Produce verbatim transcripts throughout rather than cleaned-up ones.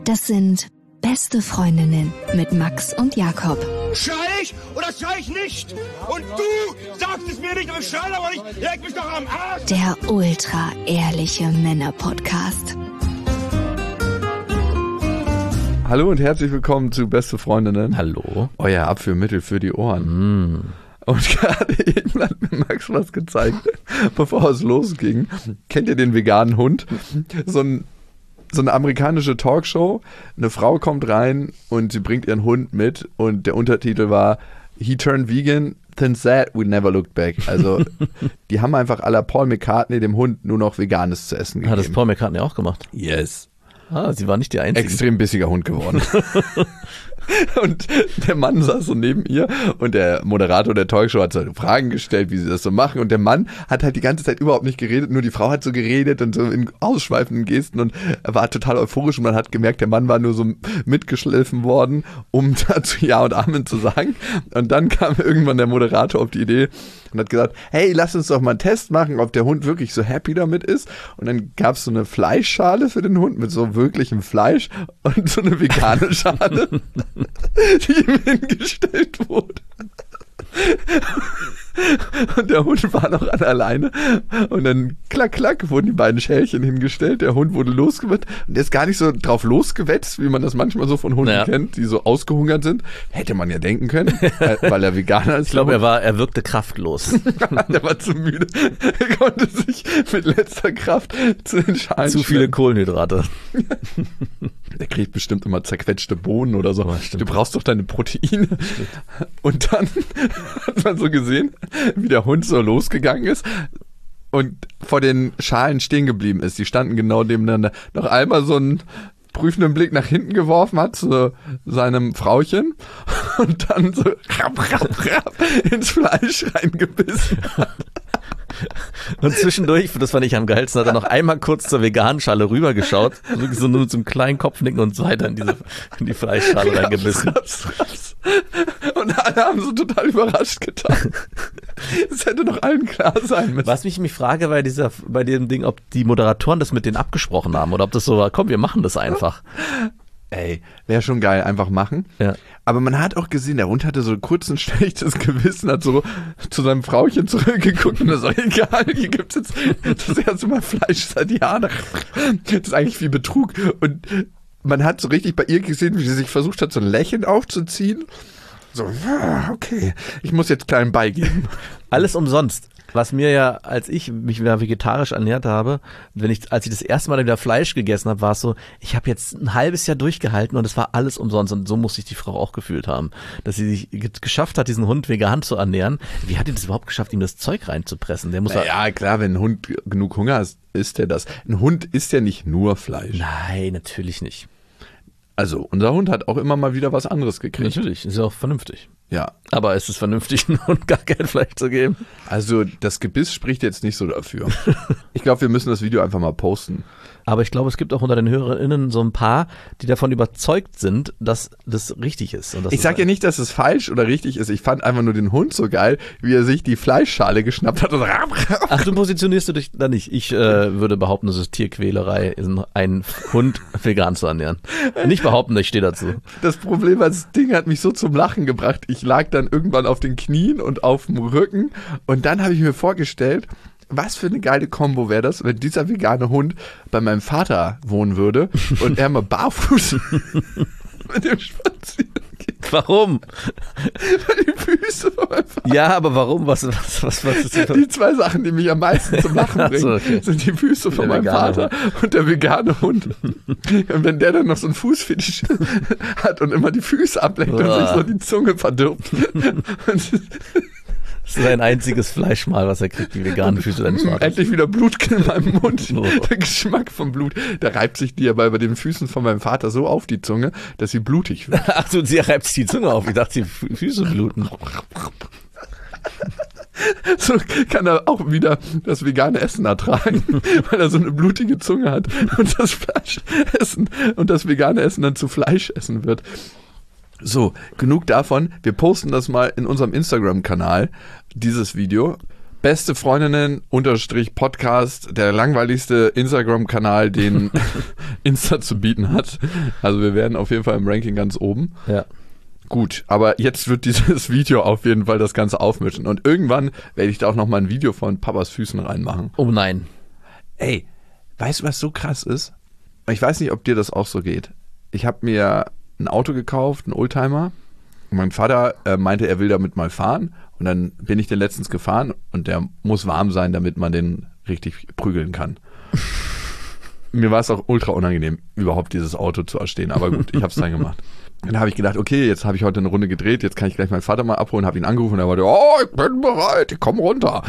Das sind Beste Freundinnen mit Max und Jakob. Schrei ich oder schrei ich nicht? Und du sagst es mir nicht und schrei aber nicht. Leg mich doch am Arsch. Der ultra-ehrliche Männer-Podcast. Hallo und herzlich willkommen zu Beste Freundinnen. Hallo. Euer Abführmittel für die Ohren. Mm. Und gerade eben hat mir Max was gezeigt, bevor es losging. Kennt ihr den veganen Hund? So ein So eine amerikanische Talkshow, eine Frau kommt rein und sie bringt ihren Hund mit und der Untertitel war He turned vegan, then said we never looked back. Also die haben einfach à la Paul McCartney dem Hund nur noch Veganes zu essen gegeben. Hat das Paul McCartney auch gemacht? Yes. Ah, sie war nicht die Einzige. Extrem bissiger Hund geworden. Und der Mann saß so neben ihr und der Moderator der Talkshow hat so Fragen gestellt, wie sie das so machen. Und der Mann hat halt die ganze Zeit überhaupt nicht geredet, nur die Frau hat so geredet und so in ausschweifenden Gesten und er war total euphorisch und man hat gemerkt, der Mann war nur so mitgeschliffen worden, um dazu Ja und Amen zu sagen. Und dann kam irgendwann der Moderator auf die Idee und hat gesagt, hey, lass uns doch mal einen Test machen, ob der Hund wirklich so happy damit ist. Und dann gab es so eine Fleischschale für den Hund mit so wirklichem Fleisch und so eine vegane Schale, die ihm hingestellt wurde. Und der Hund war noch an alleine und dann klack, klack wurden die beiden Schälchen hingestellt, der Hund wurde losgewetzt und der ist gar nicht so drauf losgewetzt, wie man das manchmal so von Hunden ja. kennt, die so ausgehungert sind. Hätte man ja denken können, weil er Veganer ist. Ich glaube, er war, er wirkte kraftlos. Der war zu müde. Er konnte sich mit letzter Kraft zu den Schalen Zu viele Kohlenhydrate. Der kriegt bestimmt immer zerquetschte Bohnen oder so. Oh, du brauchst doch deine Proteine. Und dann hat man so gesehen, wie der Hund so losgegangen ist und vor den Schalen stehen geblieben ist. Die standen genau nebeneinander. Noch einmal so einen prüfenden Blick nach hinten geworfen hat zu seinem Frauchen und dann so rapp, rapp, rapp ins Fleisch reingebissen hat. Und zwischendurch, das fand ich am geilsten, hat er noch einmal kurz zur veganen Schale rübergeschaut, so nur mit so einem kleinen Kopfnicken und so weiter in, diese, in die Fleischschale reingebissen. Raps, raps. Und alle haben so total überrascht getan. Es hätte noch allen klar sein müssen. Was mich mich frage bei dieser, bei dem Ding, ob die Moderatoren das mit denen abgesprochen haben oder ob das so war, komm, wir machen das einfach. Ey, wäre schon geil, einfach machen. Ja. Aber man hat auch gesehen, der Hund hatte so kurz ein schlechtes Gewissen, hat so zu seinem Frauchen zurückgeguckt und er so, egal, hier gibt's jetzt das erste Mal Fleisch seit Jahren. Das ist eigentlich wie Betrug. Und man hat so richtig bei ihr gesehen, wie sie sich versucht hat, so ein Lächeln aufzuziehen. So, okay, ich muss jetzt klein beigeben. Alles umsonst. Was mir ja, als ich mich wieder vegetarisch ernährt habe, wenn ich, als ich das erste Mal wieder Fleisch gegessen habe, war es so, ich habe jetzt ein halbes Jahr durchgehalten und es war alles umsonst und so muss sich die Frau auch gefühlt haben, dass sie sich geschafft hat, diesen Hund vegan zu ernähren. Wie hat die das überhaupt geschafft, ihm das Zeug reinzupressen? Der muss ja klar, wenn ein Hund genug Hunger hat, isst er das. Ein Hund isst ja nicht nur Fleisch. Nein, natürlich nicht. Also, unser Hund hat auch immer mal wieder was anderes gekriegt. Natürlich, ist ja auch vernünftig. Ja. Aber ist es vernünftig, einem Hund gar kein Fleisch zu geben? Also, das Gebiss spricht jetzt nicht so dafür. Ich glaube, wir müssen das Video einfach mal posten. Aber ich glaube, es gibt auch unter den HörerInnen so ein paar, die davon überzeugt sind, dass das richtig ist. Und dass ich sag ja nicht, dass es falsch oder richtig ist. Ich fand einfach nur den Hund so geil, wie er sich die Fleischschale geschnappt hat. Und Ach, du positionierst du dich da nicht. Ich äh, würde behaupten, es ist Tierquälerei, einen Hund vegan zu ernähren. Nicht behaupten, ich stehe dazu. Das Problem war, das Ding hat mich so zum Lachen gebracht. Ich lag dann irgendwann auf den Knien und auf dem Rücken. Und dann habe ich mir vorgestellt, was für eine geile Kombo wäre das, wenn dieser vegane Hund bei meinem Vater wohnen würde und er mal barfuß mit dem spazieren geht. Warum? Weil die Füße von meinem Vater. Ja, aber warum? Was, was, was, was ist das? Die zwei Sachen, die mich am meisten zum Lachen bringen, so, okay. sind die Füße von meinem Vater und der vegane Hund. Und wenn der dann noch so einen Fußfetisch hat und immer die Füße ablenkt und sich so die Zunge verdirbt. Das ist ein einziges Fleischmal, was er kriegt, die veganen Füße deines Vaters. Endlich wieder Blut in meinem Mund. Oh. Der Geschmack vom Blut, der reibt sich dir aber bei den Füßen von meinem Vater so auf die Zunge, dass sie blutig wird. Ach du, sie reibt sich die Zunge auf. Ich dachte, die Füße bluten. So kann er auch wieder das vegane Essen ertragen, weil er so eine blutige Zunge hat und das Fleisch essen und das vegane Essen dann zu Fleisch essen wird. So, genug davon. Wir posten das mal in unserem Instagram-Kanal, dieses Video. Beste Freundinnen unterstrich Podcast, der langweiligste Instagram-Kanal, den Insta zu bieten hat. Also wir werden auf jeden Fall im Ranking ganz oben. Ja. Gut, aber jetzt wird dieses Video auf jeden Fall das Ganze aufmischen. Und irgendwann werde ich da auch nochmal ein Video von Papas Füßen reinmachen. Oh nein. Ey, weißt du, was so krass ist? Ich weiß nicht, ob dir das auch so geht. Ich habe mir ein Auto gekauft, einen Oldtimer. Und mein Vater äh, meinte, er will damit mal fahren. Und dann bin ich den letztens gefahren und der muss warm sein, damit man den richtig prügeln kann. Mir war es auch ultra unangenehm, überhaupt dieses Auto zu erstehen. Aber gut, ich habe es dann gemacht. Dann habe ich gedacht, okay, jetzt habe ich heute eine Runde gedreht, jetzt kann ich gleich meinen Vater mal abholen, habe ihn angerufen und er meinte, oh, ich bin bereit, komm runter.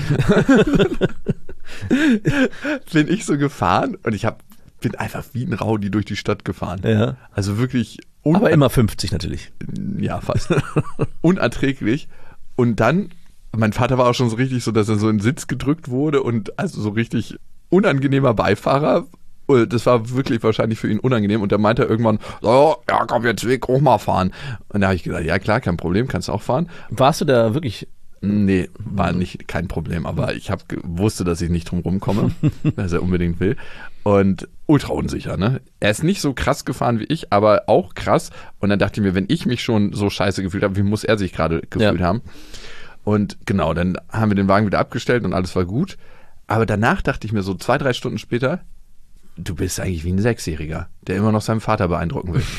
Bin ich so gefahren und ich hab, bin einfach wie ein Rowdy durch die Stadt gefahren. Ja. Also wirklich Aber immer fünfzig natürlich. Ja, fast. Unerträglich. Und dann, mein Vater war auch schon so richtig so, dass er so in den Sitz gedrückt wurde und also so richtig unangenehmer Beifahrer. Das war wirklich wahrscheinlich für ihn unangenehm. Und dann meinte er irgendwann, so, ja komm, jetzt will ich auch mal fahren. Und da habe ich gesagt, ja klar, kein Problem, kannst du auch fahren. Warst du da wirklich... Nee, war nicht kein Problem, aber ich hab, wusste, dass ich nicht drum rumkomme, dass er unbedingt will. Und ultra unsicher, ne? Er ist nicht so krass gefahren wie ich, aber auch krass. Und dann dachte ich mir, wenn ich mich schon so scheiße gefühlt habe, wie muss er sich gerade gefühlt ja. haben? Und genau, dann haben wir den Wagen wieder abgestellt und alles war gut. Aber danach dachte ich mir so zwei, drei Stunden später, du bist eigentlich wie ein Sechsjähriger, der immer noch seinen Vater beeindrucken will.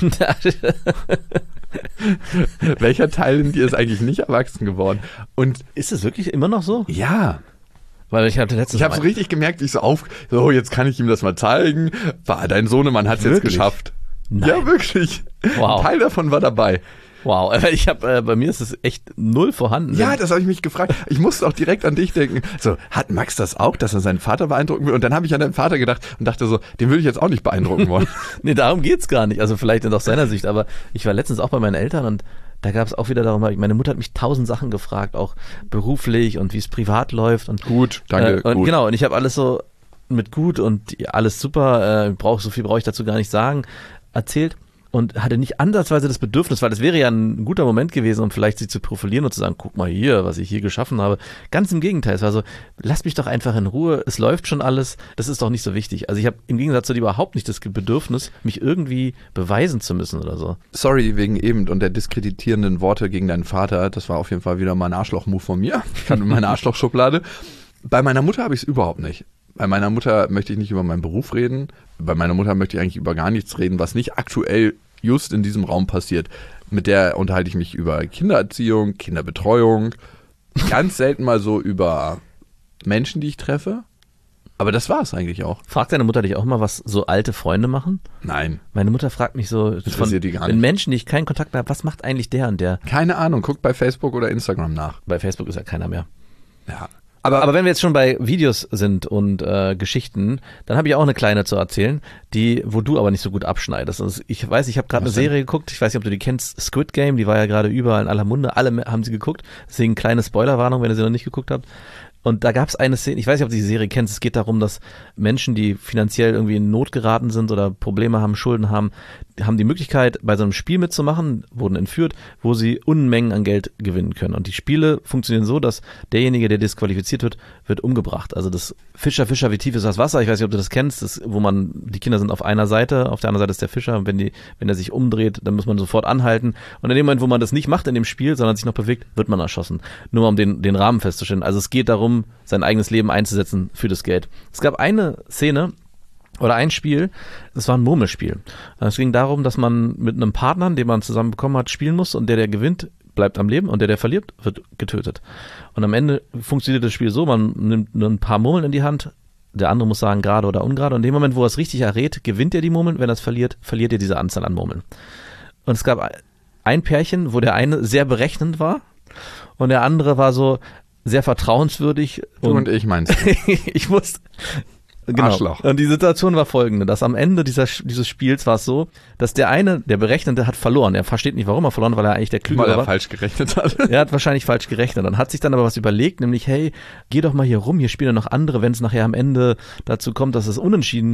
Welcher Teil in dir ist eigentlich nicht erwachsen geworden? Und ist es wirklich immer noch so? Ja. Weil ich hatte letztens Ich habe so richtig gemerkt, wie ich so auf, so jetzt kann ich ihm das mal zeigen. War dein Sohnemann hat es jetzt geschafft. Nein. Ja, wirklich. Wow. Ein Teil davon war dabei. Wow, ich habe äh, bei mir ist es echt null vorhanden. Ja, das habe ich mich gefragt. Ich musste auch direkt an dich denken. So, hat Max das auch, dass er seinen Vater beeindrucken will? Und dann habe ich an deinen Vater gedacht und dachte so, den würde ich jetzt auch nicht beeindrucken wollen. Nee, darum geht's gar nicht. Also vielleicht aus seiner Sicht, aber ich war letztens auch bei meinen Eltern und da gab es auch wieder darum, meine Mutter hat mich tausend Sachen gefragt, auch beruflich und wie es privat läuft. Und, gut, danke. Äh, und gut. Genau, und ich habe alles so mit gut und alles super, äh, brauch, so viel brauche ich dazu gar nicht sagen, erzählt. Und hatte nicht ansatzweise das Bedürfnis, weil das wäre ja ein guter Moment gewesen, um vielleicht sich zu profilieren und zu sagen, guck mal hier, was ich hier geschaffen habe. Ganz im Gegenteil, es war so, lass mich doch einfach in Ruhe, es läuft schon alles, das ist doch nicht so wichtig. Also ich habe im Gegensatz zu dir überhaupt nicht das Bedürfnis, mich irgendwie beweisen zu müssen oder so. Sorry wegen eben und der diskreditierenden Worte gegen deinen Vater, das war auf jeden Fall wieder mal ein Arschloch-Move von mir. Ich kann in meine Arschloch-Schublade. Bei meiner Mutter habe ich es überhaupt nicht. Bei meiner Mutter möchte ich nicht über meinen Beruf reden. Bei meiner Mutter möchte ich eigentlich über gar nichts reden, was nicht aktuell just in diesem Raum passiert. Mit der unterhalte ich mich über Kindererziehung, Kinderbetreuung, ganz selten mal so über Menschen, die ich treffe. Aber das war es eigentlich auch. Fragt deine Mutter dich auch mal, was so alte Freunde machen? Nein. Meine Mutter fragt mich so, das von die gar nicht. Wenn Menschen, die ich keinen Kontakt mehr habe, was macht eigentlich der und der? Keine Ahnung, guckt bei Facebook oder Instagram nach. Bei Facebook ist ja keiner mehr. Ja. Aber, aber wenn wir jetzt schon bei Videos sind und äh, Geschichten, dann habe ich auch eine kleine zu erzählen, die, wo du aber nicht so gut abschneidest. Also ich weiß, ich habe gerade eine Serie geguckt, ich weiß nicht, ob du die kennst, Squid Game, die war ja gerade überall in aller Munde, alle haben sie geguckt, deswegen kleine Spoilerwarnung, wenn ihr sie noch nicht geguckt habt. Und da gab es eine Szene, ich weiß nicht, ob du die Serie kennst, es geht darum, dass Menschen, die finanziell irgendwie in Not geraten sind oder Probleme haben, Schulden haben, haben die Möglichkeit, bei so einem Spiel mitzumachen, wurden entführt, wo sie Unmengen an Geld gewinnen können. Und die Spiele funktionieren so, dass derjenige, der disqualifiziert wird, wird umgebracht. Also das Fischer, Fischer, wie tief ist das Wasser? Ich weiß nicht, ob du das kennst, das, wo man, die Kinder sind auf einer Seite, auf der anderen Seite ist der Fischer und wenn die, wenn der sich umdreht, dann muss man sofort anhalten. Und in dem Moment, wo man das nicht macht in dem Spiel, sondern sich noch bewegt, wird man erschossen. Nur um den, den Rahmen festzustellen. Also es geht darum, sein eigenes Leben einzusetzen für das Geld. Es gab eine Szene oder ein Spiel, das war ein Murmelspiel. Es ging darum, dass man mit einem Partner, den man zusammen bekommen hat, spielen muss und der, der gewinnt, bleibt am Leben und der, der verliert, wird getötet. Und am Ende funktioniert das Spiel so, man nimmt nur ein paar Murmeln in die Hand, der andere muss sagen, gerade oder ungerade. Und in dem Moment, wo er es richtig errät, gewinnt er die Murmeln, wenn er es verliert, verliert er diese Anzahl an Murmeln. Und es gab ein Pärchen, wo der eine sehr berechnend war und der andere war so sehr vertrauenswürdig. Du und, und ich meinst du? Ich wusste... Genau. Arschloch. Und die Situation war folgende, dass am Ende dieser, dieses Spiels war es so, dass der eine, der Berechnende, hat verloren. Er versteht nicht, warum er verloren, weil er eigentlich der Klügere war. Weil er falsch gerechnet hat. Er hat wahrscheinlich falsch gerechnet. Dann hat sich dann aber was überlegt, nämlich, hey, geh doch mal hier rum, hier spielen ja noch andere, wenn es nachher am Ende dazu kommt, dass es unentschieden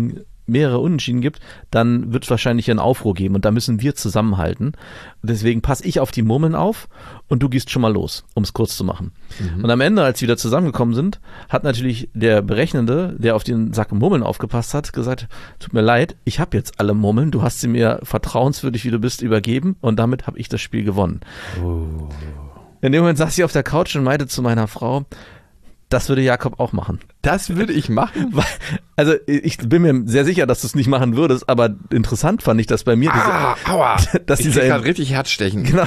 mehrere Unentschieden gibt, dann wird es wahrscheinlich einen Aufruhr geben und da müssen wir zusammenhalten. Deswegen passe ich auf die Murmeln auf und du gehst schon mal los, um es kurz zu machen. Mhm. Und am Ende, als wir wieder zusammengekommen sind, hat natürlich der Berechnende, der auf den Sack Murmeln aufgepasst hat, gesagt, tut mir leid, ich habe jetzt alle Murmeln, du hast sie mir vertrauenswürdig, wie du bist, übergeben und damit habe ich das Spiel gewonnen. Oh. In dem Moment saß ich auf der Couch und meinte zu meiner Frau, das würde Jakob auch machen. Das würde ich machen? Also ich bin mir sehr sicher, dass du es nicht machen würdest, aber interessant fand ich das bei mir. Ah, diese, aua. Dass ich krieg gerade richtig Herzstechen. Genau,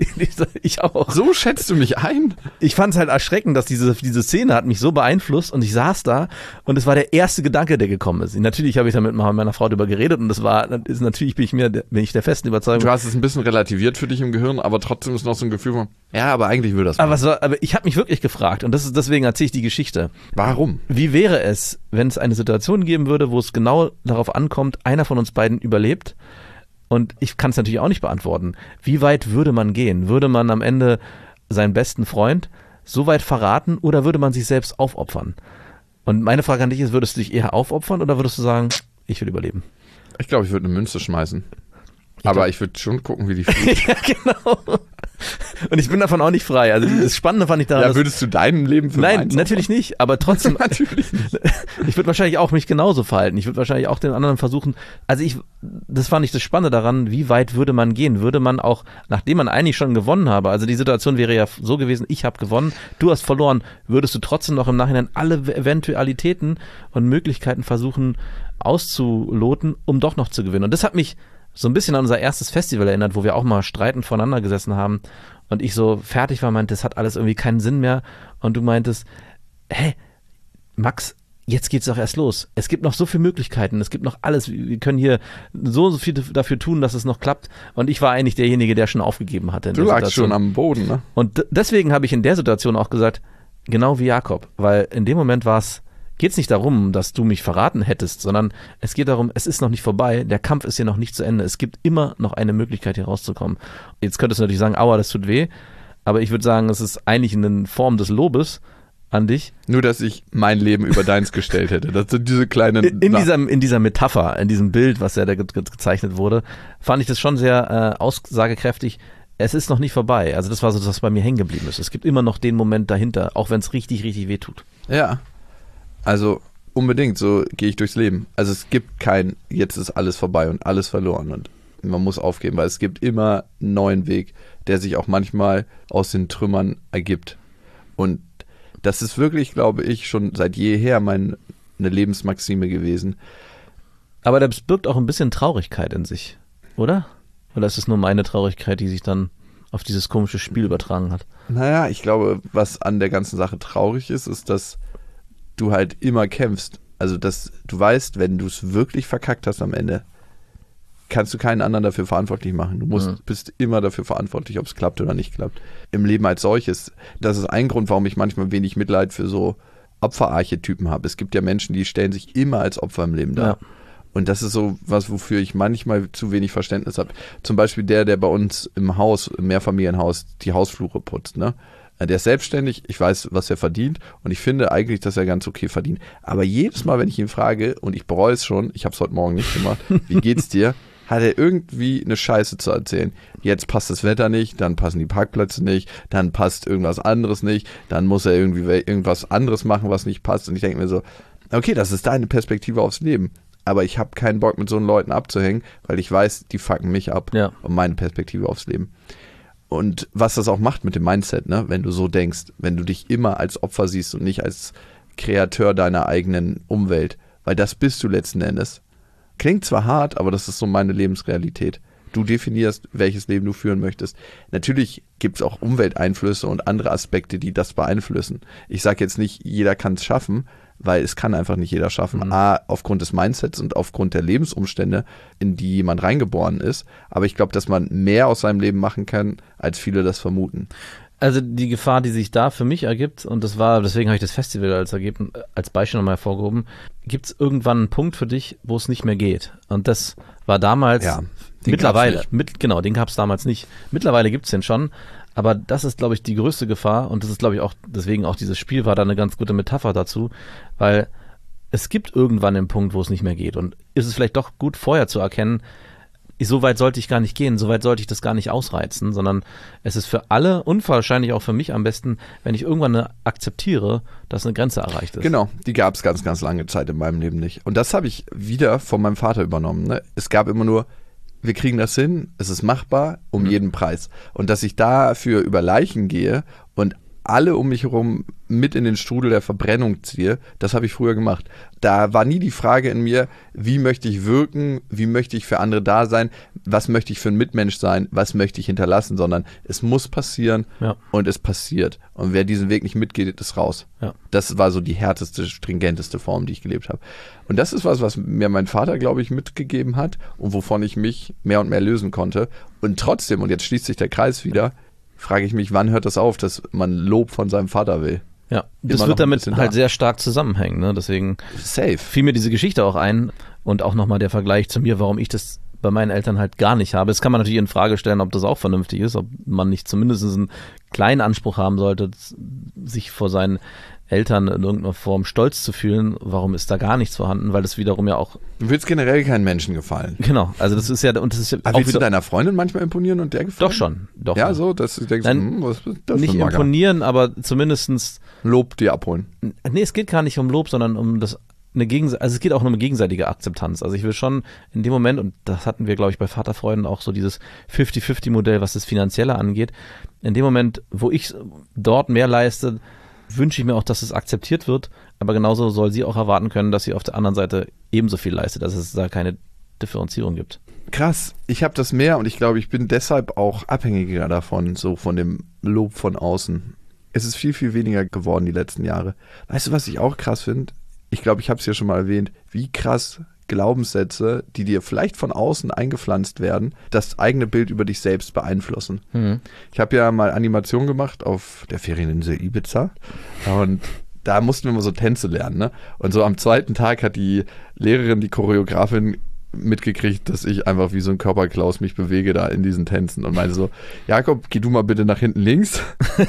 ich auch. So schätzt du mich ein? Ich fand es halt erschreckend, dass diese, diese Szene hat mich so beeinflusst und ich saß da und es war der erste Gedanke, der gekommen ist. Natürlich habe ich da mit meiner Frau drüber geredet und das war, ist, natürlich bin ich mir, bin ich der festen Überzeugung. Du hast es ein bisschen relativiert für dich im Gehirn, aber trotzdem ist noch so ein Gefühl von, ja, aber eigentlich würde das machen. Aber, es war, aber ich habe mich wirklich gefragt und das ist, deswegen erzähle ich die Geschichte. Warum? Wie wäre es, wenn es eine Situation geben würde, wo es genau darauf ankommt, einer von uns beiden überlebt? Und ich kann es natürlich auch nicht beantworten. Wie weit würde man gehen? Würde man am Ende seinen besten Freund so weit verraten oder würde man sich selbst aufopfern? Und meine Frage an dich ist, würdest du dich eher aufopfern oder würdest du sagen, ich will überleben? Ich glaube, ich würde eine Münze schmeißen. Ich Aber glaub, ich würde schon gucken, wie die fliegt. Ja, genau. Und ich bin davon auch nicht frei. Also das Spannende fand ich daran. Ja, würdest du deinem Leben für Nein, natürlich opfern? Nicht. Aber trotzdem. Natürlich nicht. Ich würde wahrscheinlich auch mich genauso verhalten. Ich würde wahrscheinlich auch den anderen versuchen. Also ich, das fand ich das Spannende daran, wie weit würde man gehen? Würde man auch, nachdem man eigentlich schon gewonnen habe, also die Situation wäre ja so gewesen, ich habe gewonnen, du hast verloren, würdest du trotzdem noch im Nachhinein alle Eventualitäten und Möglichkeiten versuchen auszuloten, um doch noch zu gewinnen. Und das hat mich so ein bisschen an unser erstes Festival erinnert, wo wir auch mal streitend voneinander gesessen haben und ich so fertig war, meinte, das hat alles irgendwie keinen Sinn mehr und du meintest, hä, Max, jetzt geht's doch erst los. Es gibt noch so viele Möglichkeiten, es gibt noch alles, wir können hier so, so viel dafür tun, dass es noch klappt und ich war eigentlich derjenige, der schon aufgegeben hatte. In du der lagst Situation. Schon am Boden, ne? Und d- deswegen habe ich in der Situation auch gesagt, genau wie Jakob, weil in dem Moment war es, geht es nicht darum, dass du mich verraten hättest, sondern es geht darum, es ist noch nicht vorbei, der Kampf ist hier noch nicht zu Ende, es gibt immer noch eine Möglichkeit, hier rauszukommen. Jetzt könntest du natürlich sagen, aua, das tut weh, aber ich würde sagen, es ist eigentlich eine Form des Lobes an dich. Nur, dass ich mein Leben über deins gestellt hätte. Das sind diese kleinen... In, in, dieser, in dieser Metapher, in diesem Bild, was ja da ge- ge- gezeichnet wurde, fand ich das schon sehr äh, aussagekräftig. Es ist noch nicht vorbei. Also das war so, was bei mir hängen geblieben ist. Es gibt immer noch den Moment dahinter, auch wenn es richtig, richtig weh tut. Ja. Also unbedingt, so gehe ich durchs Leben. Also es gibt kein, jetzt ist alles vorbei und alles verloren und man muss aufgeben, weil es gibt immer einen neuen Weg, der sich auch manchmal aus den Trümmern ergibt. Und das ist wirklich, glaube ich, schon seit jeher meine Lebensmaxime gewesen. Aber das birgt auch ein bisschen Traurigkeit in sich, oder? Oder ist es nur meine Traurigkeit, die sich dann auf dieses komische Spiel übertragen hat? Naja, ich glaube, was an der ganzen Sache traurig ist, ist, dass du halt immer kämpfst. Also, dass du weißt, wenn du es wirklich verkackt hast am Ende, kannst du keinen anderen dafür verantwortlich machen. Du musst, mhm. bist immer dafür verantwortlich, ob es klappt oder nicht klappt. Im Leben als solches. Das ist ein Grund, warum ich manchmal wenig Mitleid für so Opferarchetypen habe. Es gibt ja Menschen, die stellen sich immer als Opfer im Leben dar. Ja. Und das ist so was, wofür ich manchmal zu wenig Verständnis habe. Zum Beispiel der, der bei uns im Haus, im Mehrfamilienhaus, die Hausflure putzt, ne? Der ist selbstständig, ich weiß, was er verdient und ich finde eigentlich, dass er ganz okay verdient. Aber jedes Mal, wenn ich ihn frage, und ich bereue es schon, ich habe es heute Morgen nicht gemacht, wie geht's dir, hat er irgendwie eine Scheiße zu erzählen. Jetzt passt das Wetter nicht, dann passen die Parkplätze nicht, dann passt irgendwas anderes nicht, dann muss er irgendwie irgendwas anderes machen, was nicht passt. Und ich denke mir so, okay, das ist deine Perspektive aufs Leben. Aber ich habe keinen Bock, mit so Leuten abzuhängen, weil ich weiß, die fucken mich ab ja. und meine Perspektive aufs Leben. Und was das auch macht mit dem Mindset, ne, wenn du so denkst, wenn du dich immer als Opfer siehst und nicht als Kreateur deiner eigenen Umwelt, weil das bist du letzten Endes. Klingt zwar hart, aber das ist so meine Lebensrealität. Du definierst, welches Leben du führen möchtest. Natürlich gibt es auch Umwelteinflüsse und andere Aspekte, die das beeinflussen. Ich sage jetzt nicht, jeder kann es schaffen, weil es kann einfach nicht jeder schaffen. Mhm. A, aufgrund des Mindsets und aufgrund der Lebensumstände, in die jemand reingeboren ist. Aber ich glaube, dass man mehr aus seinem Leben machen kann, als viele das vermuten. Also die Gefahr, die sich da für mich ergibt, und das war, deswegen habe ich das Festival als Ergebnis, als Beispiel nochmal hervorgehoben, gibt es irgendwann einen Punkt für dich, wo es nicht mehr geht. Und das war damals, ja, mittlerweile, mit, genau, den gab es damals nicht. Mittlerweile gibt es den schon, aber das ist, glaube ich, die größte Gefahr und das ist, glaube ich, auch, deswegen auch dieses Spiel war da eine ganz gute Metapher dazu, weil es gibt irgendwann einen Punkt, wo es nicht mehr geht. Und ist es vielleicht doch gut, vorher zu erkennen, so weit sollte ich gar nicht gehen, so weit sollte ich das gar nicht ausreizen, sondern es ist für alle und wahrscheinlich auch für mich am besten, wenn ich irgendwann eine akzeptiere, dass eine Grenze erreicht ist. Genau, die gab es ganz, ganz lange Zeit in meinem Leben nicht. Und das habe ich wieder von meinem Vater übernommen. Ne? Es gab immer nur, wir kriegen das hin, es ist machbar, um mhm. jeden Preis. Und dass ich dafür über Leichen gehe und alle um mich herum mit in den Strudel der Verbrennung ziehe, das habe ich früher gemacht. Da war nie die Frage in mir, wie möchte ich wirken, wie möchte ich für andere da sein, was möchte ich für ein Mitmensch sein, was möchte ich hinterlassen, sondern es muss passieren ja. und es passiert. Und wer diesen Weg nicht mitgeht, ist raus. Ja. Das war so die härteste, stringenteste Form, die ich gelebt habe. Und das ist was, was mir mein Vater, glaube ich, mitgegeben hat und wovon ich mich mehr und mehr lösen konnte. Und trotzdem, und jetzt schließt sich der Kreis wieder, frage ich mich, wann hört das auf, dass man Lob von seinem Vater will? Ja, das wird damit halt da. sehr stark zusammenhängen. Ne? Deswegen Safe. fiel mir diese Geschichte auch ein und auch nochmal der Vergleich zu mir, warum ich das bei meinen Eltern halt gar nicht habe. Das kann man natürlich in Frage stellen, ob das auch vernünftig ist, ob man nicht zumindest einen kleinen Anspruch haben sollte, sich vor seinen Eltern in irgendeiner Form stolz zu fühlen. Warum ist da gar nichts vorhanden? Weil das wiederum ja auch... Du willst generell keinen Menschen gefallen. Genau, also das ist ja... Und das ist ja Aber auch willst du deiner Freundin manchmal imponieren und der gefallen? Doch schon. Doch ja, ja. so, dass du denkst, Nein, hm, was ist das nicht für ein Mager? imponieren, aber zumindestens... Lob dir abholen. Nee, es geht gar nicht um Lob, sondern um das... Eine Gegens- also es geht auch um eine gegenseitige Akzeptanz. Also ich will schon in dem Moment, und das hatten wir, glaube ich, bei Vaterfreunden auch so dieses fünfzig fünfzig Modell, was das Finanzielle angeht, in dem Moment, wo ich dort mehr leiste, wünsche ich mir auch, dass es akzeptiert wird, aber genauso soll sie auch erwarten können, dass sie auf der anderen Seite ebenso viel leistet, dass es da keine Differenzierung gibt. Krass, ich habe das mehr und ich glaube, ich bin deshalb auch abhängiger davon, so von dem Lob von außen. Es ist viel, viel weniger geworden die letzten Jahre. Weißt du, was ich auch krass finde? Ich glaube, ich habe es ja schon mal erwähnt, wie krass Glaubenssätze, die dir vielleicht von außen eingepflanzt werden, das eigene Bild über dich selbst beeinflussen. Mhm. Ich habe ja mal Animation gemacht auf der Ferieninsel Ibiza und da mussten wir mal so Tänze lernen. Ne? Und so am zweiten Tag hat die Lehrerin, die Choreografin, mitgekriegt, dass ich einfach wie so ein Körperklaus mich bewege da in diesen Tänzen und meinte so, Jakob, geh du mal bitte nach hinten links.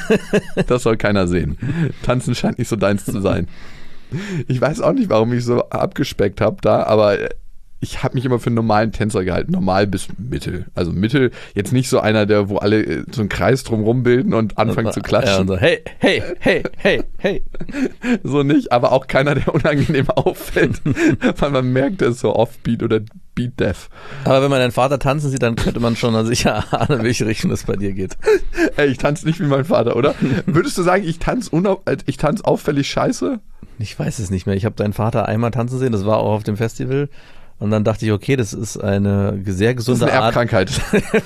Das soll keiner sehen. Tanzen scheint nicht so deins zu sein. Ich weiß auch nicht, warum ich so abgespeckt habe da, aber ich habe mich immer für einen normalen Tänzer gehalten, normal bis mittel. Also mittel, jetzt nicht so einer, der, wo alle so einen Kreis drumrum bilden und anfangen war, zu klatschen. Ja, so, hey, hey, hey, hey, hey. So nicht, aber auch keiner, der unangenehm auffällt, weil man merkt, der ist so offbeat oder beat-deaf. Aber wenn man deinen Vater tanzen sieht, dann könnte man schon sicher ahnen, in welche Richtung es bei dir geht. Ey, ich tanze nicht wie mein Vater, oder? Würdest du sagen, ich tanze unau- ich tanze auffällig scheiße? Ich weiß es nicht mehr. Ich habe deinen Vater einmal tanzen sehen, das war auch auf dem Festival. Und dann dachte ich, okay, das ist eine sehr gesunde das ist eine Art. Erbkrankheit.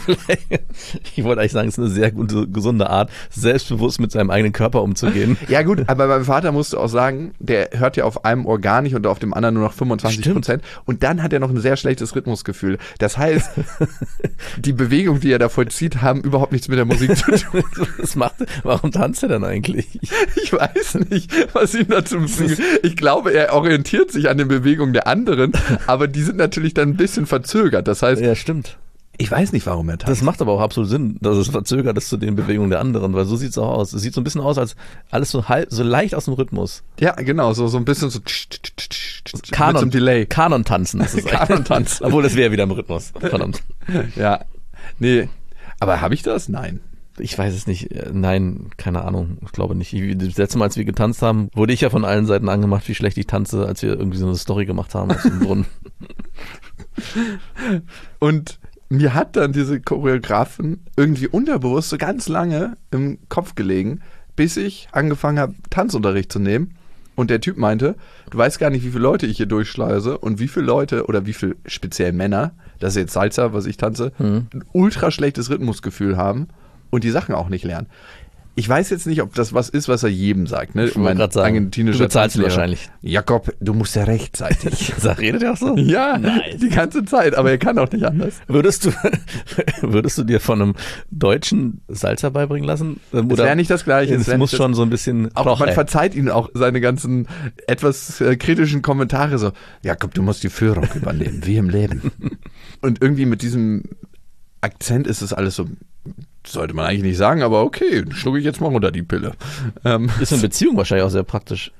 Ich wollte eigentlich sagen, es ist eine sehr gute, gesunde Art, selbstbewusst mit seinem eigenen Körper umzugehen. Ja gut, aber beim Vater musst du auch sagen, der hört ja auf einem Ohr gar nicht und auf dem anderen nur noch fünfundzwanzig Prozent. Und dann hat er noch ein sehr schlechtes Rhythmusgefühl. Das heißt, die Bewegungen, die er da vollzieht, haben überhaupt nichts mit der Musik zu tun. Das macht, warum tanzt er denn eigentlich? Ich weiß nicht, was ihm dazu bringt. Ich glaube, er orientiert sich an den Bewegungen der anderen, aber die sind natürlich dann ein bisschen verzögert. Das heißt, ja, stimmt. Ich weiß nicht, warum er tanzt. Das macht aber auch absolut Sinn, dass es verzögert ist zu den Bewegungen der anderen, weil so sieht es auch aus. Es sieht so ein bisschen aus, als alles so halb, so leicht aus dem Rhythmus. Ja, genau, so, so ein bisschen so Kanon, mit so einem Delay. Kanon-Tanzen ist es Kanon-Tanzen. Obwohl, das wäre wieder im Rhythmus. Verdammt. Ja, nee. Aber habe ich das? Nein. Ich weiß es nicht. Nein, keine Ahnung. Ich glaube nicht. Das letzte Mal, als wir getanzt haben, wurde ich ja von allen Seiten angemacht, wie schlecht ich tanze, als wir irgendwie so eine Story gemacht haben aus dem Brunnen. Und mir hat dann diese Choreografin irgendwie unterbewusst so ganz lange im Kopf gelegen, bis ich angefangen habe, Tanzunterricht zu nehmen. Und der Typ meinte, du weißt gar nicht, wie viele Leute ich hier durchschleuse und wie viele Leute oder wie viele speziell Männer, das ist jetzt Salsa, was ich tanze, mhm. ein ultra schlechtes Rhythmusgefühl haben und die Sachen auch nicht lernen. Ich weiß jetzt nicht, ob das was ist, was er jedem sagt. Ne? Ich wollte gerade sagen, argentinischer du bezahlst ihn wahrscheinlich. Jakob, du musst ja rechtzeitig. Redet er auch so? Ja, nice. Die ganze Zeit, aber er kann auch nicht anders. Würdest du, würdest du dir von einem Deutschen Salsa beibringen lassen? Das wäre nicht das Gleiche. Es muss schon so ein bisschen... Auch Kloch, man ey. verzeiht ihnen auch seine ganzen etwas äh, kritischen Kommentare so, Jakob, du musst die Führung übernehmen, wie im Leben. Und irgendwie mit diesem Akzent ist es alles so... Sollte man eigentlich nicht sagen, aber okay, schlucke ich jetzt mal runter die Pille. Ähm, ist in Beziehung wahrscheinlich auch sehr praktisch.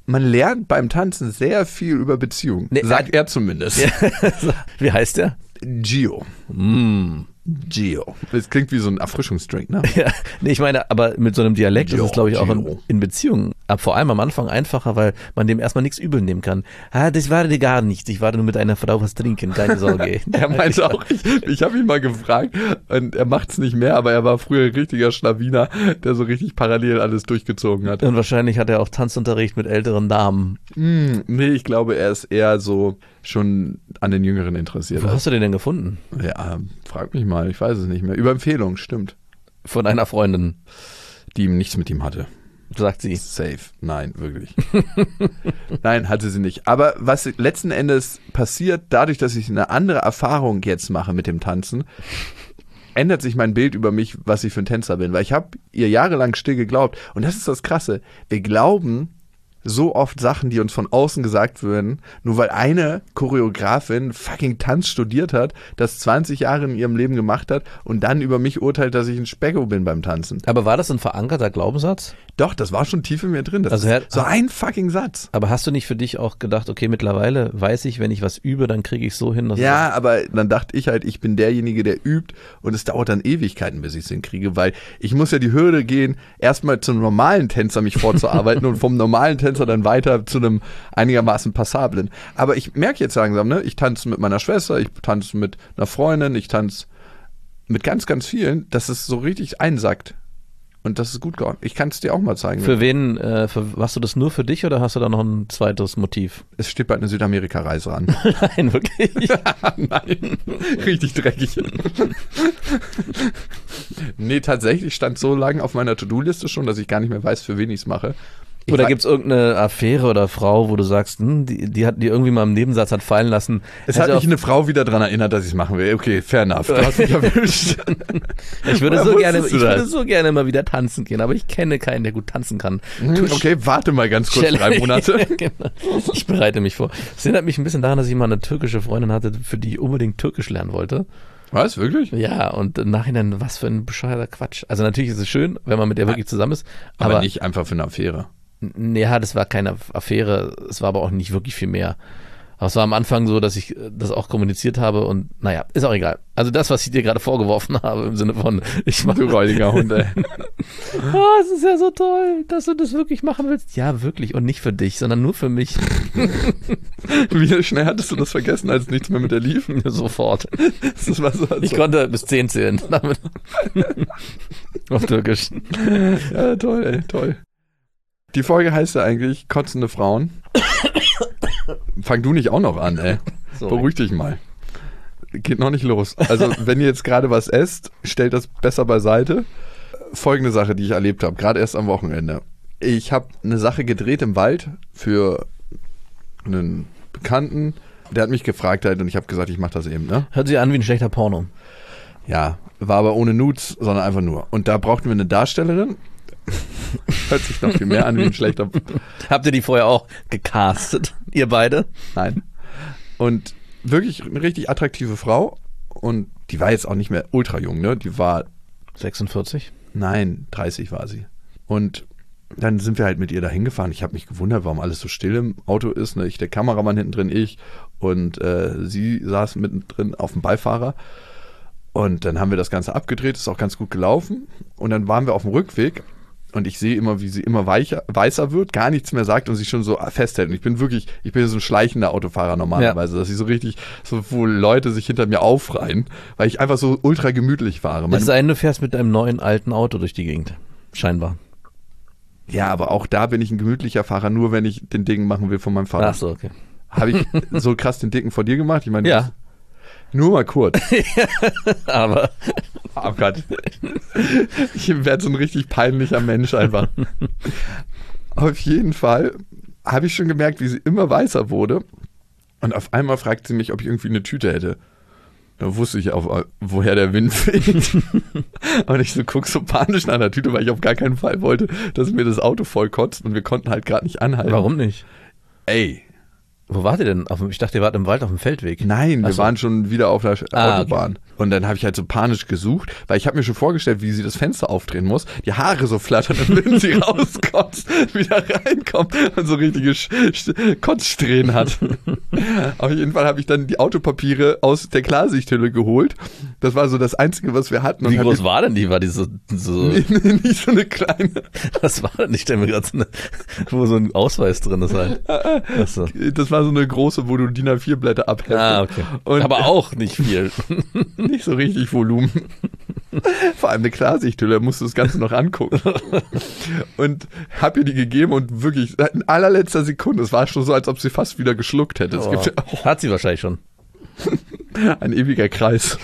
man lernt beim Tanzen sehr viel über Beziehungen. Nee, sagt er zumindest. Ja. Wie heißt der? Gio. Mm. Gio. Das klingt wie so ein Erfrischungsdrink, ne? Ja, nee, ich meine, aber mit so einem Dialekt Gio, ist es, glaube ich, auch in, Gio. in Beziehungen, ab vor allem am Anfang einfacher, weil man dem erstmal nichts übel nehmen kann. Ah, das war dir gar nichts. Ich war nur mit einer Frau was trinken, keine Sorge. Er meinte auch, ich, ich habe ihn mal gefragt und er macht's nicht mehr, aber er war früher ein richtiger Schlawiner, der so richtig parallel alles durchgezogen hat. Und wahrscheinlich hat er auch Tanzunterricht mit älteren Damen. Hm, nee, ich glaube, er ist eher so schon an den Jüngeren interessiert. Wo hast du den denn gefunden? Ja, frag mich mal, ich weiß es nicht mehr. Über Empfehlung, stimmt. Von einer Freundin, Die nichts mit ihm hatte. sagt sie. Safe. Nein, wirklich. Nein, hatte sie nicht. Aber was letzten Endes passiert, dadurch, dass ich eine andere Erfahrung jetzt mache mit dem Tanzen, ändert sich mein Bild über mich, was ich für ein Tänzer bin. Weil ich habe ihr jahrelang still geglaubt. Und das ist das Krasse. Wir glauben so oft Sachen, die uns von außen gesagt würden, nur weil eine Choreografin fucking Tanz studiert hat, das zwanzig Jahre in ihrem Leben gemacht hat und dann über mich urteilt, dass ich ein Specko bin beim Tanzen. Aber war das ein verankerter Glaubenssatz? Doch, das war schon tief in mir drin. Das Also ist er- so ein fucking Satz. Aber hast du nicht für dich auch gedacht, okay, mittlerweile weiß ich, wenn ich was übe, dann kriege ich so hin, dass Ja, aber dann dachte ich halt, ich bin derjenige, der übt und es dauert dann Ewigkeiten, bis ich es hinkriege, weil ich muss ja die Hürde gehen, erstmal zum normalen Tänzer mich vorzuarbeiten und vom normalen Tänzer dann weiter zu einem einigermaßen passablen. Aber ich merke jetzt langsam, ne, ich tanze mit meiner Schwester, ich tanze mit einer Freundin, ich tanze mit ganz, ganz vielen, dass es so richtig einsackt. Und das ist gut geworden. Ich kann es dir auch mal zeigen. Für wen, äh, für, machst du das nur für dich oder hast du da noch ein zweites Motiv? Es steht bald eine Südamerika-Reise an. Nein, wirklich. Nein, richtig dreckig. Nee, tatsächlich stand so lange auf meiner To-Do-Liste schon, dass ich gar nicht mehr weiß, für wen ich es mache. Ich Oder wei- gibt es irgendeine Affäre oder Frau, wo du sagst, hm, die, die hat die irgendwie mal im Nebensatz hat fallen lassen. Es Hätte hat mich auch- eine Frau wieder daran erinnert, dass ich es machen will. Okay, fair enough. Du hast mich erwischt. ich würde Woher so gerne, wusstest ich du würde das? so gerne mal wieder tanzen gehen, aber ich kenne keinen, der gut tanzen kann. Okay, warte mal ganz kurz, Challenge. drei Monate. Genau. Ich bereite mich vor. Das erinnert mich ein bisschen daran, dass ich mal eine türkische Freundin hatte, für die ich unbedingt Türkisch lernen wollte. Was, wirklich? Ja, und im Nachhinein, was für ein bescheuerter Quatsch. Also natürlich ist es schön, wenn man mit der wirklich zusammen ist, Aber, aber, nicht einfach für eine Affäre. n- ja, das war keine Affäre, es war aber auch nicht wirklich viel mehr. Aber es war am Anfang so, dass ich äh, das auch kommuniziert habe und naja, ist auch egal. Also das, was ich dir gerade vorgeworfen habe, im Sinne von, ich mache Du räudiger Hund, ey. oh, es ist ja so toll, dass du das wirklich machen willst. Ja, wirklich und nicht für dich, sondern nur für mich. Wie schnell hattest du das vergessen, als nichts mehr mit der lief? Sofort. Das war so, als Ich konnte bis zehn zählen damit. Auf Türkisch. Ja, toll, ey, toll. Die Folge heißt ja eigentlich kotzende Frauen. Fang du nicht auch noch an, ey. Sorry. Beruhig dich mal. Geht noch nicht los. Also, wenn ihr jetzt gerade was esst, stellt das besser beiseite. Folgende Sache, die ich erlebt habe, gerade erst am Wochenende. Ich habe eine Sache gedreht im Wald für einen Bekannten. Der hat mich gefragt halt und ich habe gesagt, ich mache das eben, ne? Hört sich an wie ein schlechter Porno. Ja, war aber ohne Nudes, sondern einfach nur. Und da brauchten wir eine Darstellerin. Hört sich noch viel mehr an wie ein schlechter. Habt ihr die vorher auch gecastet? Ihr beide? Nein. Und wirklich eine richtig attraktive Frau. Und die war jetzt auch nicht mehr ultra jung, ne? Die war, sechsundvierzig? nein, dreißig war sie. Und dann sind wir halt mit ihr da hingefahren. Ich habe mich gewundert, warum alles so still im Auto ist. Ne? Ich, der Kameramann hinten drin, ich. Und äh, sie saß mittendrin auf dem Beifahrer. Und dann haben wir das Ganze abgedreht, ist auch ganz gut gelaufen. Und dann waren wir auf dem Rückweg und ich sehe immer, wie sie immer weicher, weißer wird, gar nichts mehr sagt und sich schon so festhält. Und ich bin wirklich, ich bin so ein schleichender Autofahrer normalerweise, ja. Dass ich so richtig, so wo Leute sich hinter mir aufreihen, weil ich einfach so ultra gemütlich fahre. Es sei denn, du fährst mit deinem neuen alten Auto durch die Gegend. Scheinbar. Ja, aber auch da bin ich ein gemütlicher Fahrer, nur wenn ich den Ding machen will von meinem Vater. Ach so, okay. Habe ich so krass den Dicken vor dir gemacht? Ich meine, Ja. das- nur mal kurz. Aber Oh Gott. Ich werde so ein richtig peinlicher Mensch einfach. Auf jeden Fall habe ich schon gemerkt, wie sie immer weißer wurde. Und auf einmal fragt sie mich, ob ich irgendwie eine Tüte hätte. Da wusste ich auch, woher der Wind weht. Und ich so guck so panisch nach der Tüte, weil ich auf gar keinen Fall wollte, dass mir das Auto voll kotzt. Und wir konnten halt gerade nicht anhalten. warum nicht? Ey, Wo wart ihr denn? Auf dem, ich dachte, ihr wart im Wald auf dem Feldweg. Nein, wir Ach so. waren schon wieder auf der Ah, Autobahn. okay. Und dann habe ich halt so panisch gesucht, weil ich habe mir schon vorgestellt, wie sie das Fenster aufdrehen muss, die Haare so flattern und wenn sie rauskotzt, wieder reinkommt und so richtige Sch- Sch- Kotzsträhnen hat. Auf jeden Fall habe ich dann die Autopapiere aus der Klarsichthülle geholt. Das war so das Einzige, was wir hatten. Wie Und groß hab war denn die? War die so, so ich, nee, nicht so eine kleine. das war denn nicht, stell mir gerade so eine, wo so ein Ausweis drin ist halt. Achso. Das war so eine große, wo du D I N A vier Blätter abhältst. Ah, okay. Und Aber auch nicht viel. nicht so richtig Volumen. Vor allem eine Klarsichthülle, musst du das Ganze noch angucken. Und hab ihr die gegeben und wirklich in allerletzter Sekunde, es war schon so, als ob sie fast wieder geschluckt hätte. Es Oh. gibt ja auch Hat sie wahrscheinlich schon. ein ewiger Kreis.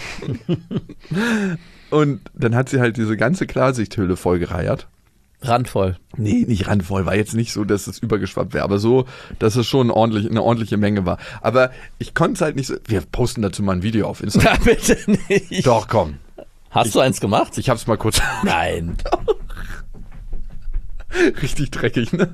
Und dann hat sie halt diese ganze Klarsichthülle vollgereiert. Randvoll. Nee, nicht randvoll, war jetzt nicht so, dass es übergeschwappt wäre, aber so, dass es schon ordentlich, eine ordentliche Menge war. Aber ich konnte es halt nicht so, wir posten dazu mal ein Video auf Instagram. Na, bitte nicht. Doch, komm. Hast du eins gemacht? Ich hab's mal kurz, Nein. richtig dreckig, ne?